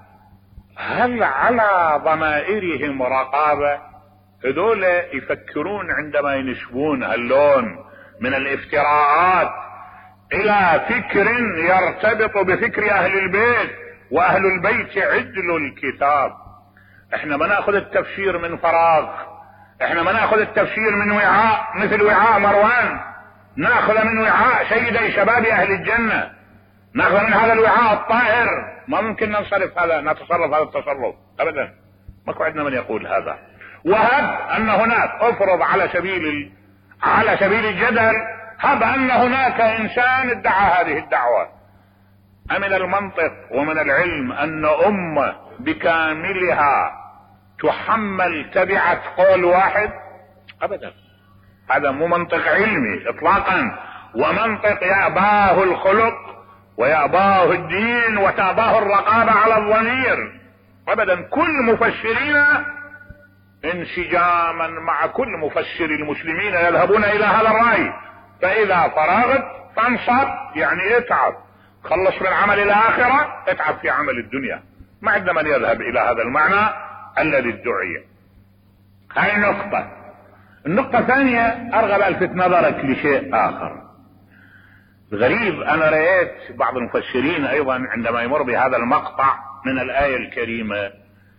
هل على ضمائرهم رقابة؟ هذول يفكرون عندما ينسبون هاللون من الافتراءات إلى فكر يرتبط بفكر أهل البيت، وأهل البيت عدل الكتاب. احنا ما ناخذ التفسير من فراغ، احنا ما ناخذ التفسير من وعاء مثل وعاء مروان، ناخذ من وعاء سيدي شباب أهل الجنة، ناخذ من هذا الوعاء الطاهر. ما ممكن ننصرف هذا نتصرف هذا التصرف أبدا، ماكو عندنا من يقول هذا. وهب أن هناك، افرض على سبيل ال... على سبيل الجدل، هب أن هناك إنسان ادعى هذه الدعوة، أمن المنطق ومن العلم أن أمة بكاملها تحمل تبعة قول واحد؟ أبدا، هذا مو منطق علمي إطلاقا، ومنطق يأباه الخلق ويأباه الدين وتأباه الرقابة على الضمير. أبدا، كل مفسرين انسجاما مع كل مفسر المسلمين يذهبون إلى هذا الرأي. فإذا فرغت فانصب، يعني اتعب، خلص من عمل الآخرة، اتعب في عمل الدنيا. ما عندنا من يذهب إلى هذا المعنى الذي ادعي. هاي نقطة. النقطة الثانية أرغب ألفت نظرك لشيء آخر غريب. أنا رأيت بعض المفسرين أيضا عندما يمر بهذا المقطع من الآية الكريمة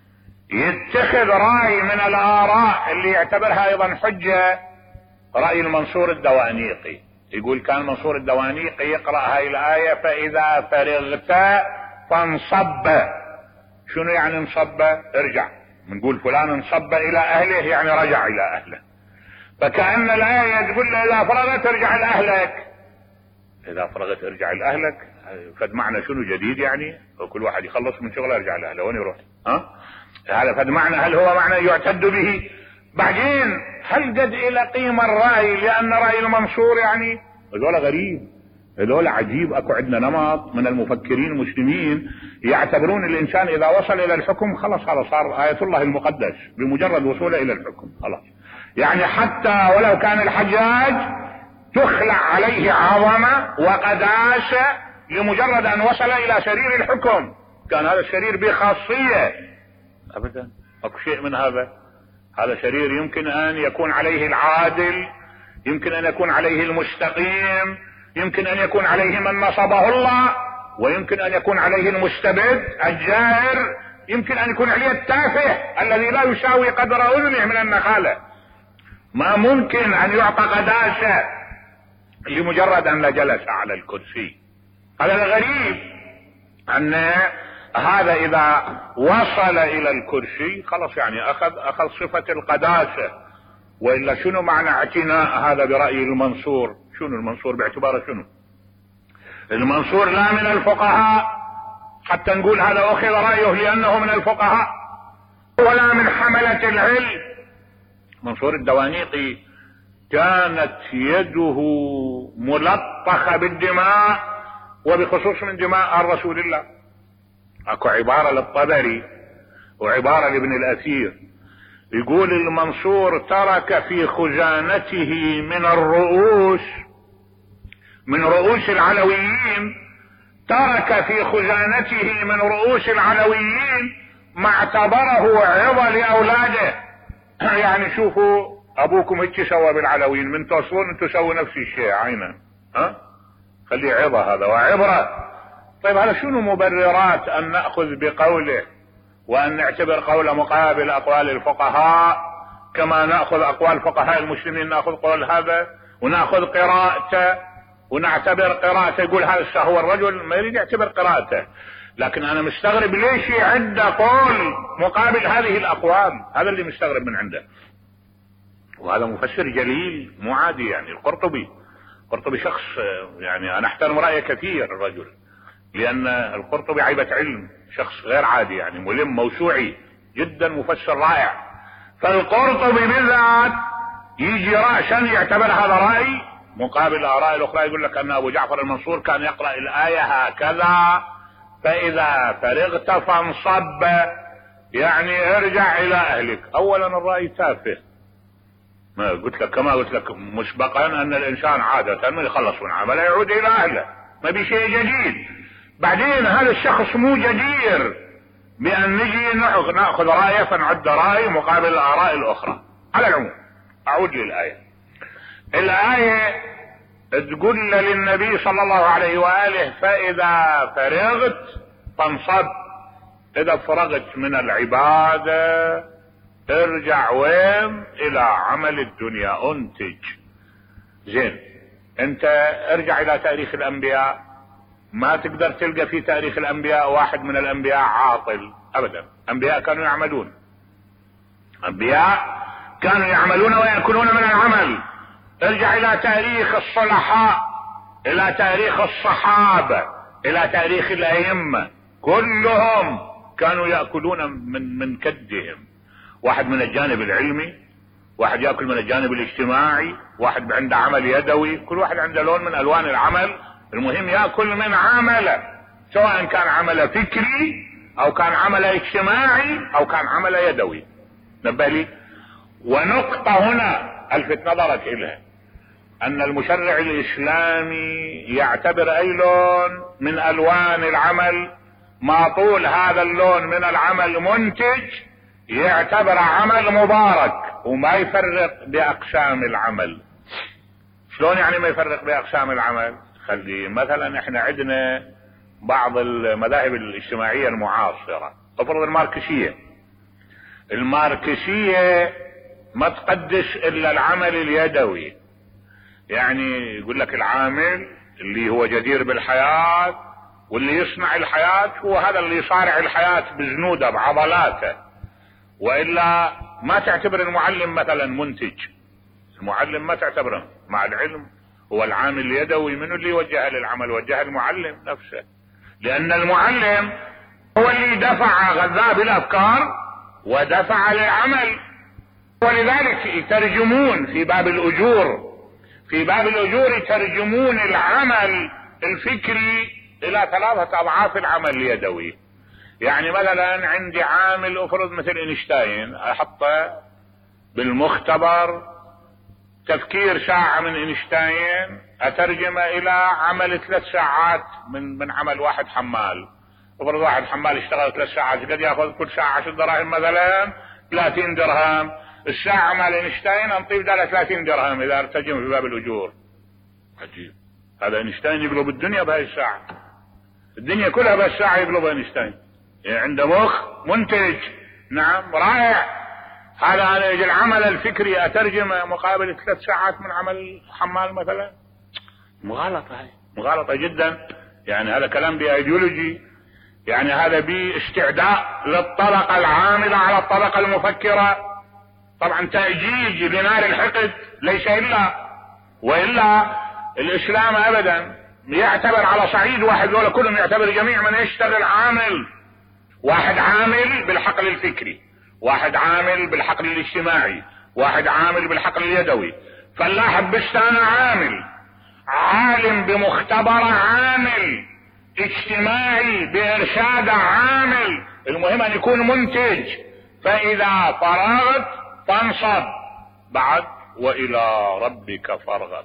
يتخذ رأي من الآراء اللي يعتبرها أيضا حجة، رأي المنصور الدوانيقي. يقول كان منصور الدوانيقي يقرأ هاي الآية فإذا فرغت فانصب. شنو يعني انصب؟ ارجع. بنقول فلان انصب إلى أهله يعني رجع إلى أهله، فكأن الآية تقول له إذا فرغت ارجع لأهلك. إذا فرغت ارجع لأهلك، فد معنى شنو جديد يعني؟ وكل واحد يخلص من شغله يرجع لأهله، وين يروح؟ ها؟ هذا فد معنى، هل هو معنى يعتد به؟ بعدين هل قد إلى قيمة الرأي لأن رأي المنصور يعني؟ هذول غريب، هذول عجيب. أكو عندنا نمط من المفكرين المسلمين يعتبرون الإنسان إذا وصل إلى الحكم خلاص هذا صار آية الله المقدس بمجرد وصوله إلى الحكم خلاص. يعني حتى ولو كان الحجاج تخلع عليه عظمة وقداسة لمجرد أن وصل إلى سرير الحكم، كان هذا السرير بخاصية. أبدا، أكو شيء من هذا. هذا سرير يمكن أن يكون عليه العادل، يمكن أن يكون عليه المستقيم، يمكن أن يكون عليه من نصبه الله، ويمكن ان يكون عليه المستبد الجائر، يمكن ان يكون عليه التافه الذي لا يساوي قدر اذنه من النخالة. ما ممكن ان يعطى قداسة لمجرد ان لا جلس على الكرسي. هذا الغريب ان هذا اذا وصل الى الكرسي خلاص يعني اخذ اخذ صفة القداسة. والا شنو معنى اعتناء هذا برأي المنصور؟ شنو المنصور باعتباره شنو؟ المنصور لا من الفقهاء حتى نقول هذا اخذ رأيه لانه من الفقهاء، ولا من حملة العلم. منصور الدوانيقي كانت يده ملطخة بالدماء، وبخصوص من دماء رسول الله. اكو عبارة للطبري وعبارة لابن الاثير، يقول المنصور ترك في خزانته من الرؤوس، من رؤوس العلويين، ترك في خزانته من رؤوس العلويين ما اعتبره عظة لأولاده. يعني شوفوا أبوكم هيك سوى بالعلويين، من توصلون انتو سووا نفس الشيء عينا، ها خليه عظة هذا وعبرة. طيب هذا شنو مبررات أن نأخذ بقوله وأن نعتبر قوله مقابل أقوال الفقهاء، كما نأخذ أقوال فقهاء المسلمين نأخذ قول هذا ونأخذ قراءته ونعتبر قراءته؟ يقول هذا هو الرجل ما يريد يعتبر قراءته. لكن أنا مستغرب ليش يعد قول مقابل هذه الأقوال، هذا اللي مستغرب من عنده. وهذا مفسر جليل مو عادي يعني. القرطبي القرطبي شخص يعني أنا أحترم رأيه كثير الرجل، لأن القرطبي عيبة علم، شخص غير عادي يعني، ملم موسوعي جدا، مفسر رائع. فالقرطبي بالذات يجي عشان يعتبر هذا رأي مقابل الآراء الأخرى. يقول لك أن أبو جعفر المنصور كان يقرأ الآية هكذا: فإذا فرغت فانصب، يعني ارجع إلى أهلك. أولا الرأي تافه، ما قلت لك كما قلت لك مسبقا أن الإنسان عادة من يخلص من عمله يعود إلى أهله، ما بشيء جديد. بعدين هذا الشخص مو جدير بأن نجي نأخذ رأيه فنعد رأي مقابل الآراء الأخرى. على العموم أعود للآية. الآية تقول للنبي صلى الله عليه وآله: فإذا فرغت فانصب. إذا فرغت من العبادة ارجع وين؟ إلى عمل الدنيا، انتج. زين، انت ارجع إلى تاريخ الأنبياء، ما تقدر تلقى في تاريخ الأنبياء واحد من الأنبياء عاطل أبدا. أنبياء كانوا يعملون، أنبياء كانوا يعملون ويأكلون من العمل. ارجع إلى تاريخ الصلحاء، إلى تاريخ الصحابة، إلى تاريخ الأئمة، كلهم كانوا يأكلون من من كدهم. واحد من الجانب العلمي، واحد يأكل من الجانب الاجتماعي، واحد عنده عمل يدوي، كل واحد عنده لون من ألوان العمل. المهم يأكل من عمله، سواء كان عمل فكري أو كان عمل اجتماعي أو كان عمل يدوي. نبه لي. ونقطة هنا ألفت نظرك إلها، أن المشرع الإسلامي يعتبر أي لون من ألوان العمل، ما طول هذا اللون من العمل منتج، يعتبر عمل مبارك وما يفرق بأقسام العمل. شلون يعني ما يفرق بأقسام العمل؟ خلي مثلا احنا عندنا بعض المذاهب الاجتماعية المعاصرة، افرض الماركسية. الماركسية ما تقدس الا العمل اليدوي، يعني يقول لك العامل اللي هو جدير بالحياة واللي يصنع الحياة هو هذا اللي يصارع الحياة بزنوده بعضلاته، وإلا ما تعتبر المعلم مثلا منتج. المعلم ما تعتبره، مع العلم هو العامل اليدوي منه اللي يوجه للعمل، وجه المعلم نفسه، لأن المعلم هو اللي دفع غذاء بالأفكار ودفع للعمل. ولذلك يترجمون في باب الأجور، في باب الأجور يترجمون العمل الفكري إلى ثلاثة أضعاف العمل اليدوي. يعني مثلا عندي عامل افرض مثل اينشتاين، احطه بالمختبر تفكير ساعة من اينشتاين اترجمه الى عمل ثلاث ساعات من من عمل واحد حمال. افرض واحد حمال اشتغل ثلاث ساعات، قد ياخذ كل ساعة عشر دراهم مثلا ثلاثين درهم. الساعة مال اينشتاين نطيب دالة ثلاثين درهم اذا ارتجم في باب الاجور. عجيب، هذا اينشتاين يقلب الدنيا بهاي الساعة. الدنيا كلها بس ساعة يقلب اينشتاين، يعني عنده مخ منتج. نعم رائع. هذا انا يجي العمل الفكري اترجمه مقابل ثلاث ساعات من عمل حمال مثلا. مغالطة، هاي مغالطة جدا. يعني هذا كلام بايديولوجي، يعني هذا باستعداء للطبقة العاملة على الطبقة المفكرة. طبعا تأجيج لنار الحقد ليس الا، والا الاسلام ابدا يعتبر على صعيد واحد، ولا كلهم يعتبر جميع من يشتغل عامل. واحد عامل بالحقل الفكري، واحد عامل بالحقل الاجتماعي، واحد عامل بالحقل اليدوي. فلاح بستان عامل، عالم بمختبر عامل، اجتماعي بارشاد عامل. المهم ان يكون منتج. فاذا فرغت فانصب. بعد والى ربك فارغب.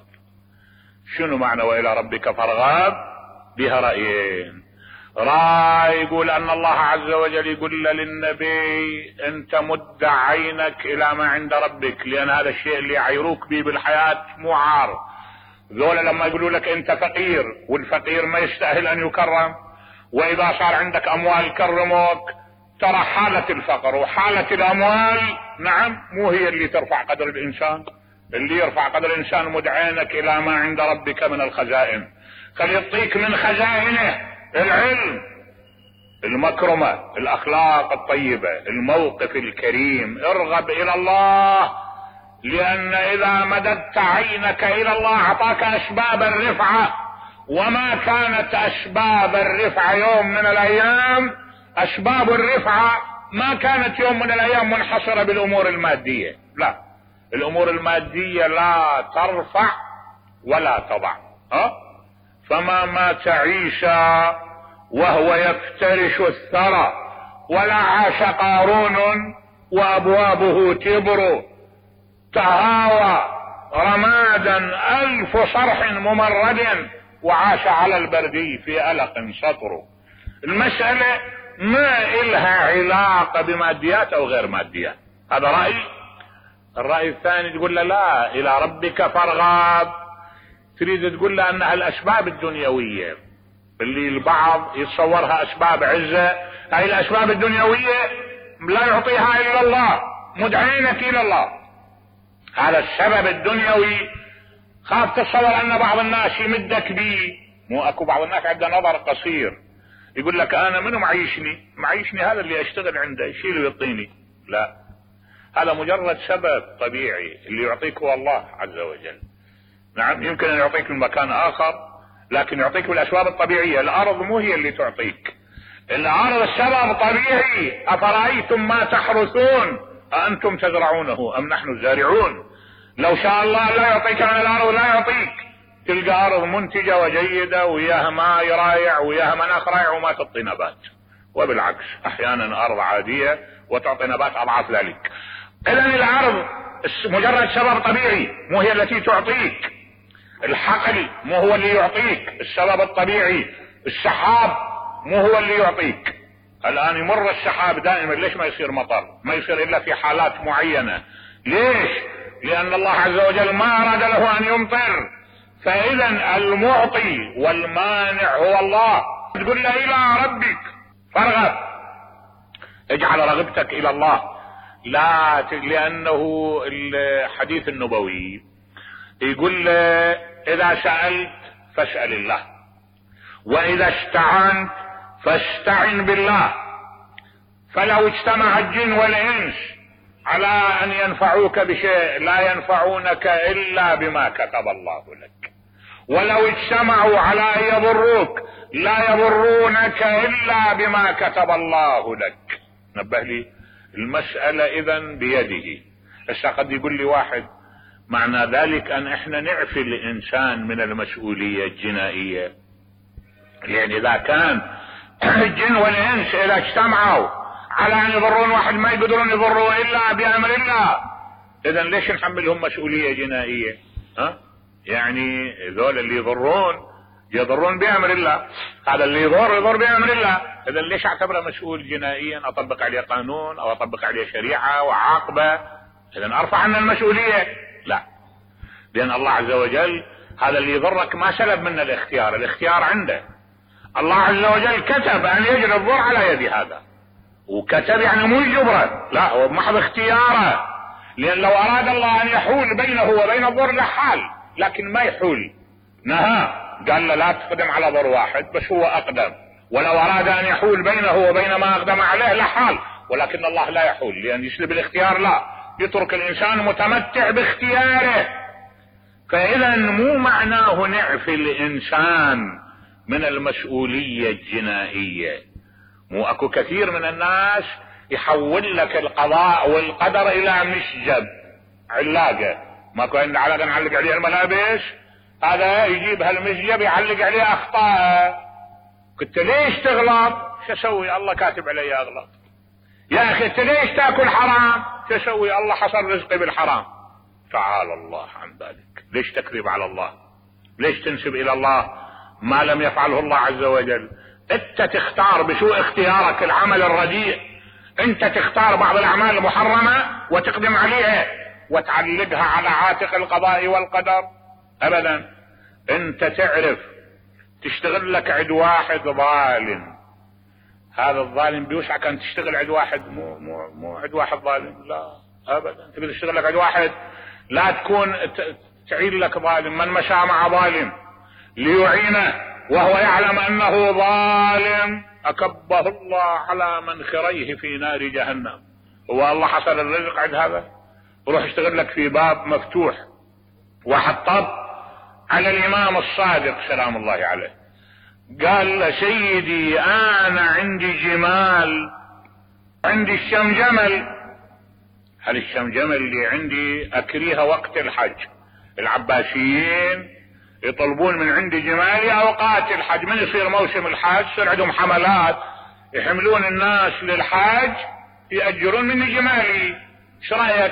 شنو معنى والى ربك فارغب؟ بها رأيين. رأي يقول ان الله عز وجل يقول للنبي انت مد عينك الى ما عند ربك، لان هذا الشيء اللي يعيروك به بالحياة مو عار. ذولا لما يقولوا لك انت فقير، والفقير ما يستاهل ان يكرم، واذا صار عندك اموال كرموك. ترى حالة الفقر وحالة الاموال نعم مو هي اللي ترفع قدر الانسان. اللي يرفع قدر الانسان مد عينك الى ما عند ربك من الخزائن. خلي يعطيك من خزائنه العلم، المكرمة، الاخلاق الطيبة، الموقف الكريم. ارغب الى الله، لان اذا مددت عينك الى الله اعطاك اسباب الرفعة. وما كانت اسباب الرفعة يوم من الايام، اسباب الرفعة ما كانت يوم من الايام منحصرة بالامور المادية. لا، الامور المادية لا ترفع ولا تضع. ها؟ فما مات عيسى وهو يفترش الثرى، ولا عاش قارون وابوابه تبر. تهاوى رمادا الف صرح ممرد، وعاش على البردي في ألق سطر. المسألة ما إلها علاقة بماديات او غير ماديات. هذا رأي. الرأي الثاني تقول له لا، الى ربك فارغب. تريد تقول له انها الاسباب الدنيوية اللي البعض يتصورها اسباب عزة، هاي الاسباب الدنيوية لا يعطيها الا الله. مد عينك الى الله. هذا السبب الدنيوي خاف تتصور ان بعض الناس يمدك به. مو اكو بعض الناس عنده نظر قصير، يقول لك انا منو معيشني؟ معيشني هذا اللي اشتغل عنده، يشيل ويعطيني. لا، هذا مجرد سبب طبيعي. اللي يعطيك هو الله عز وجل. نعم، يمكن ان يعطيك من مكان اخر، لكن يعطيك بالاسباب الطبيعية. الارض مو هي اللي تعطيك، الارض السبب طبيعي. افرأيتم ما تحرثون أأنتم تزرعونه ام نحن الزارعون؟ لو شاء الله لا يعطيك من الارض لا يعطيك. تلقى ارض منتجة وجيدة وياها ماء يرايع وياها مناخ رائع وما تعطي نبات، وبالعكس احيانا ارض عادية وتعطي نبات اضعاف ذلك. اذا الارض مجرد سبب طبيعي، مو هي التي تعطيك. الحقل مو هو اللي يعطيك، السبب الطبيعي. السحاب مو هو اللي يعطيك. الان يمر السحاب دائما، ليش ما يصير مطر؟ ما يصير الا في حالات معينة. ليش؟ لان الله عز وجل ما اراد له ان يمطر. فاذا المعطي والمانع هو الله. تقول له الى ربك فارغب، اجعل رغبتك الى الله. لا ت... لانه الحديث النبوي يقول له اذا سألت فاسأل الله، واذا استعنت فاستعن بالله. فلو اجتمع الجن والانس على ان ينفعوك بشيء لا ينفعونك الا بما كتب الله لك، ولو اجتمعوا على ان يضروك لا يضرونك الا بما كتب الله لك. نبه لي، المسألة اذا بيده. هسه قد يقول لي واحد معنى ذلك ان احنا نعفي الانسان من المسؤولية الجنائية. يعني اذا كان الجن والانس اذا اجتمعوا على ان يضرون واحد ما يقدرون يضروه الا بامر الله، اذا ليش نحملهم مسؤولية جنائية؟ ها؟ يعني ذول اللي يضرون يضرون بامر الله، هذا اللي يضر يضر بامر الله. اذا ليش اعتبره مسؤول جنائيا؟ اطبق عليه قانون او اطبق عليه شريعة وعاقبة؟ اذا ارفع عنه المسؤولية؟ لا، لان الله عز وجل هذا اللي يضرك ما سلب منه الاختيار، الاختيار عنده. الله عز وجل كتب أن يجري الضر على يد هذا، وكتب يعني مو جبره، لا هو محض اختياره، لأن لو أراد الله أن يحول بينه وبين الضر لحال، لكن ما يحول، نهى قال له لا تقدم على ضر واحد، بس هو أقدم. ولو أراد أن يحول بينه وبين ما أقدم عليه لحال، ولكن الله لا يحول، لأن يسلب الاختيار، لا يترك الإنسان متمتع باختياره. فإذا مو معناه نعفي الإنسان من المسؤولية الجنائية. مو أكو كثير من الناس يحول لك القضاء والقدر إلى مشجب، علاقة، ماكو عند علاقة نعلق عليه الملابس، هذا يجيب هالمشجب يعلق عليه أخطاء. قلت ليش تغلط؟ شو اسوي؟ الله كاتب علي اغلط. يا اخي انت ليش تاكل حرام؟ شو اسوي؟ الله حصل رزقي بالحرام. تعالى الله عن ذلك. ليش تكذب على الله؟ ليش تنسب الى الله ما لم يفعله الله عز وجل؟ انت تختار بسوء اختيارك العمل الرديء، انت تختار بعض الاعمال المحرمة وتقدم عليها وتعلقها على عاتق القضاء والقدر. ابدا، انت تعرف تشتغل لك عد واحد ظالم، هذا الظالم بيوسعك ان تشتغل عد واحد، مو مو مو عد واحد ظالم، لا ابدا، تبي تشتغل لك عد واحد، لا تكون تعين لك ظالم. من مشى مع ظالم ليعينه وهو يعلم انه ظالم اكبه الله على منخريه في نار جهنم. هو الله حصل الرزق عند هذا؟ روح اشتغل لك في باب مفتوح. وحطب على الامام الصادق سلام الله عليه، قال له سيدي انا عندي جمال، عندي الشمجمل، هل الشمجمل اللي عندي اكريها وقت الحج، العباسيين يطلبون من عندي جمالي اوقات الحج، من يصير موسم الحج يصير عندهم حملات يحملون الناس للحج يأجرون مني جمالي، ايش رايك؟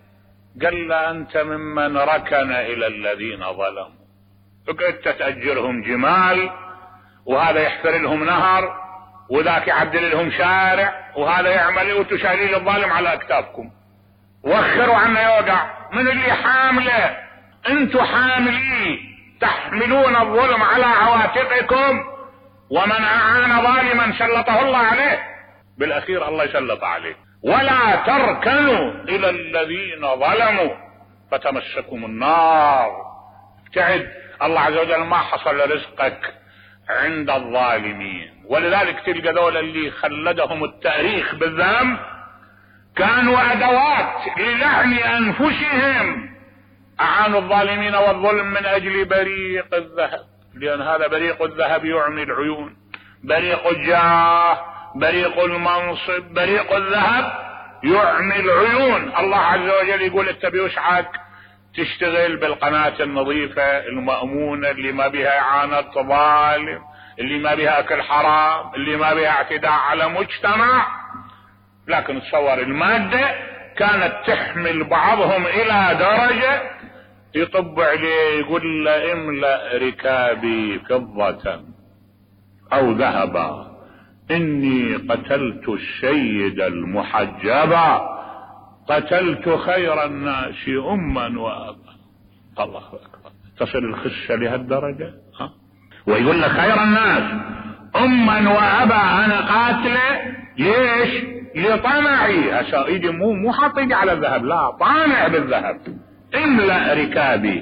قال له انت ممن ركن الى الذين ظلموا، فقلت تأجرهم جمال وهذا يحفر لهم نهر وذاك يعدل لهم شارع وهذا يعمل وتشاليل الظالم على اكتافكم، وخروا عنه يوقع. من اللي حامله؟ انتوا حاملين تحملون الظلم على عواتقكم، ومن اعان ظالما سلطه الله عليه، بالاخير الله يسلط عليه. ولا تركنوا الى الذين ظلموا فتمسكم النار. ابتعد، الله عز وجل ما حصل رزقك عند الظالمين. ولذلك تلقى ذول اللي خلدهم التاريخ بالذنب كانوا ادوات للعن انفسهم، اعانوا الظالمين والظلم من اجل بريق الذهب، لان هذا بريق الذهب يعمي العيون، بريق الجاه، بريق المنصب، بريق الذهب يعمي العيون. الله عز وجل يقول انت بيوسعك تشتغل بالقناة النظيفة المأمونة اللي ما بها اعانة ظالم، اللي ما بها اكل حرام، اللي ما بها اعتداء على مجتمع. لكن تصور المادة كانت تحمل بعضهم الى درجة يطب عليه يقول له املأ ركابي فضة او ذهبا اني قتلت السيد المحجبا، قتلت خير الناس اما وابا. الله اكبر، تصل الخسة لهالدرجة؟ ها؟ ويقول لك خير الناس اما وابا، انا قاتله ليش؟ لطمعي، ايدي مو مو حاط ايدي على الذهب، لا طامع بالذهب. املأ ركابي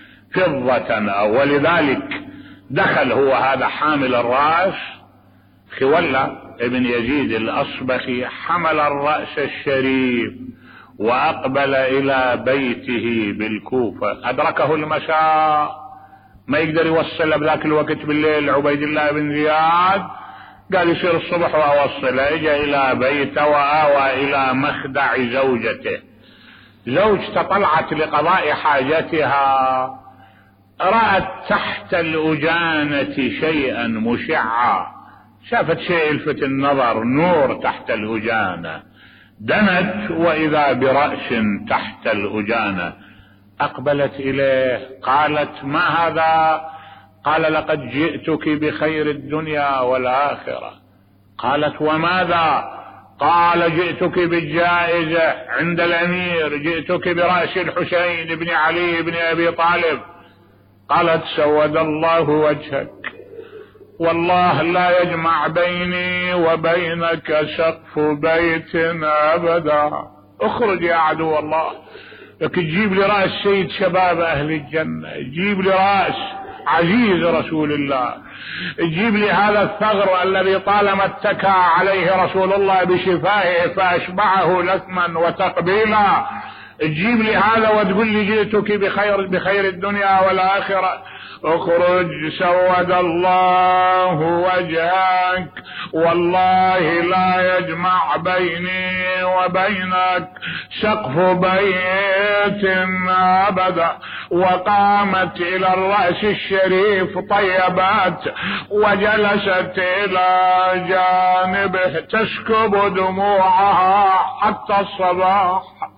فضة. ولذلك دخل هو هذا حامل الرأس خولة ابن يزيد الأصبخي، حمل الرأس الشريف وأقبل إلى بيته بالكوفة. أدركه المساء، ما يقدر يوصل بذاك الوقت بالليل عبيد الله بن زياد، قال يصير الصبح وأوصله. إجا إلى بيته وآوى إلى مخدع زوجته. زوجته طلعت لقضاء حاجتها، رأت تحت الأجانة شيئا مشعا، شافت شيء يلفت النظر، نور تحت الأجانة، دنت وإذا برأس تحت الأجانة. أقبلت إليه قالت ما هذا؟ قال لقد جئتك بخير الدنيا والآخرة. قالت وماذا؟ قال جئتك بالجائزة عند الأمير، جئتك برأس الحسين بن علي بن أبي طالب. قالت سود الله وجهك، والله لا يجمع بيني وبينك سقف بيت أبدا. اخرج يا عدو الله، لك تجيب لي رأس سيد شباب أهل الجنة، تجيب لي رأس عزيز رسول الله، تجيب لي هذا الثغر الذي طالما اتكى عليه رسول الله بشفائه فأشبعه لثما وتقبيلا، تجيب لي هذا وتقول لي جئتك بخير بخير الدنيا والآخرة. اخرج سود الله وجهك، والله لا يجمع بيني وبينك سقف بيت أبدا. وقامت إلى الرأس الشريف طيبات وجلست إلى جانبه تسكب دموعها حتى الصباح.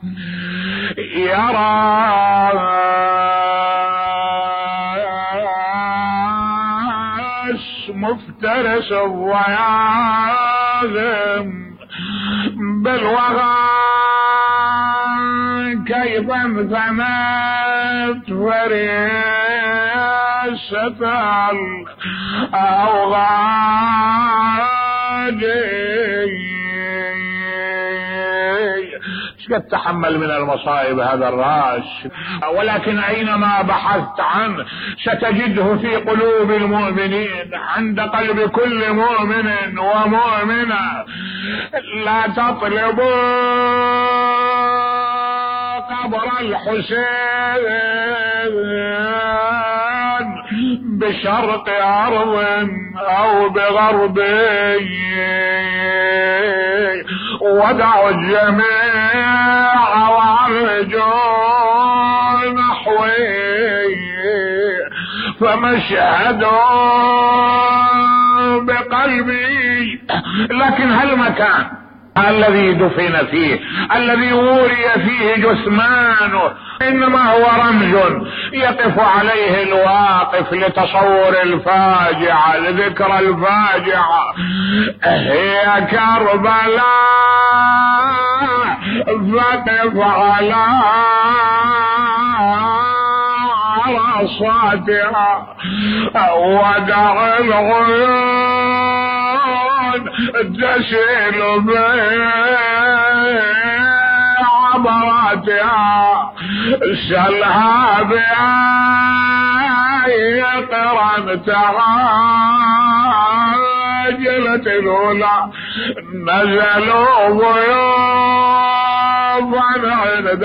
يرى مفترس الضياغم بالوغى كيف انثنت فريسة الأوغاد. قد تحمل من المصائب هذا الراس، ولكن أينما بحثت عنه ستجده في قلوب المؤمنين، عند قلب كل مؤمن ومؤمنة. لا تطلبوا قبر الحسين بشرق أرض أو بغربه، ودعوا الجميع وارجوا نحوي، فمشهد بقلبي. لكن هل مكان الذي دفن فيه، الذي وري فيه جثمانه، إنما هو رمز يقف عليه الواقف لتصور الفاجعة، لذكر الفاجعة. هي كربلاء فقف على عرصاتها ودع العيون تسيل بعبراتها. سلها بأي قرن تعاجلت الأولى، نزلوا ضيوفا عند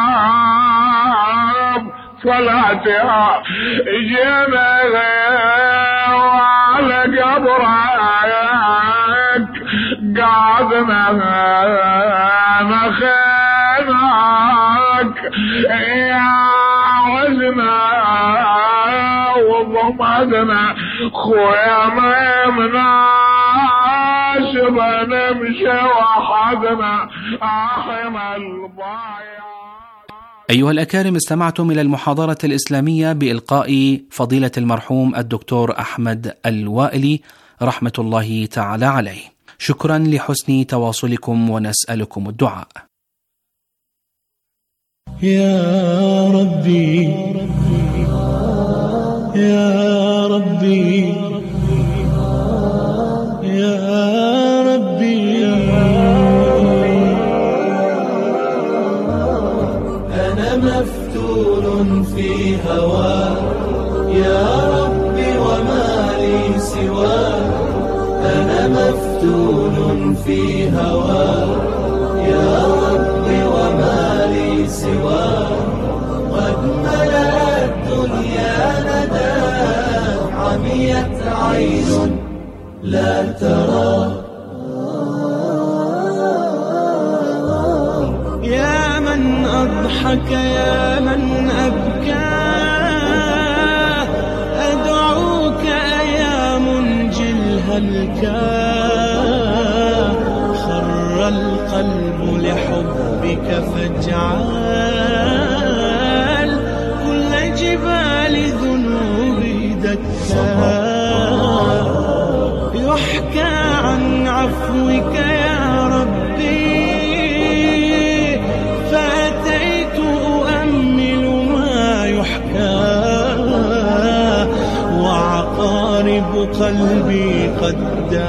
قام صلاتها، جنها وعلى قبرك قعدنا نخيناك يا عزنا وضمدنا خويا ما مناسب نمشي وحدنا احم الضايع. أيها الأكارم، استمعتم إلى المحاضرة الإسلامية بإلقاء فضيلة المرحوم الدكتور أحمد الوائلي رحمة الله تعالى عليه. شكرا لحسن تواصلكم ونسألكم الدعاء. يا ربي يا ربي يا ربي أنا مفتون في هواك يا ربي وما لي سواك. أنا مفتون في هواك يا ربي وما لي سواك. قد ملأ الدنيا ندى عميت عين لا ترى. يا من أضحك يا من أبكى أدعوك يا منجي الهلكى. خر القلب لحبك فاجعل كل جبال ذنوبي دكا. يحكى عن عفوك يا ربي فأتيت أؤمل ما يحكى. وعقارب قلبي قد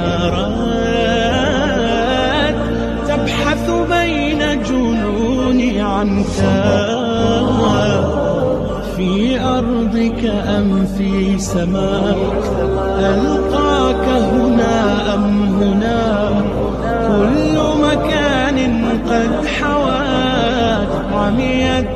دارت تبحث بين جنوني عنك، في أرضك أم في سماك، ألقاك هنا أم هناك، كل مكان قد حواك عميت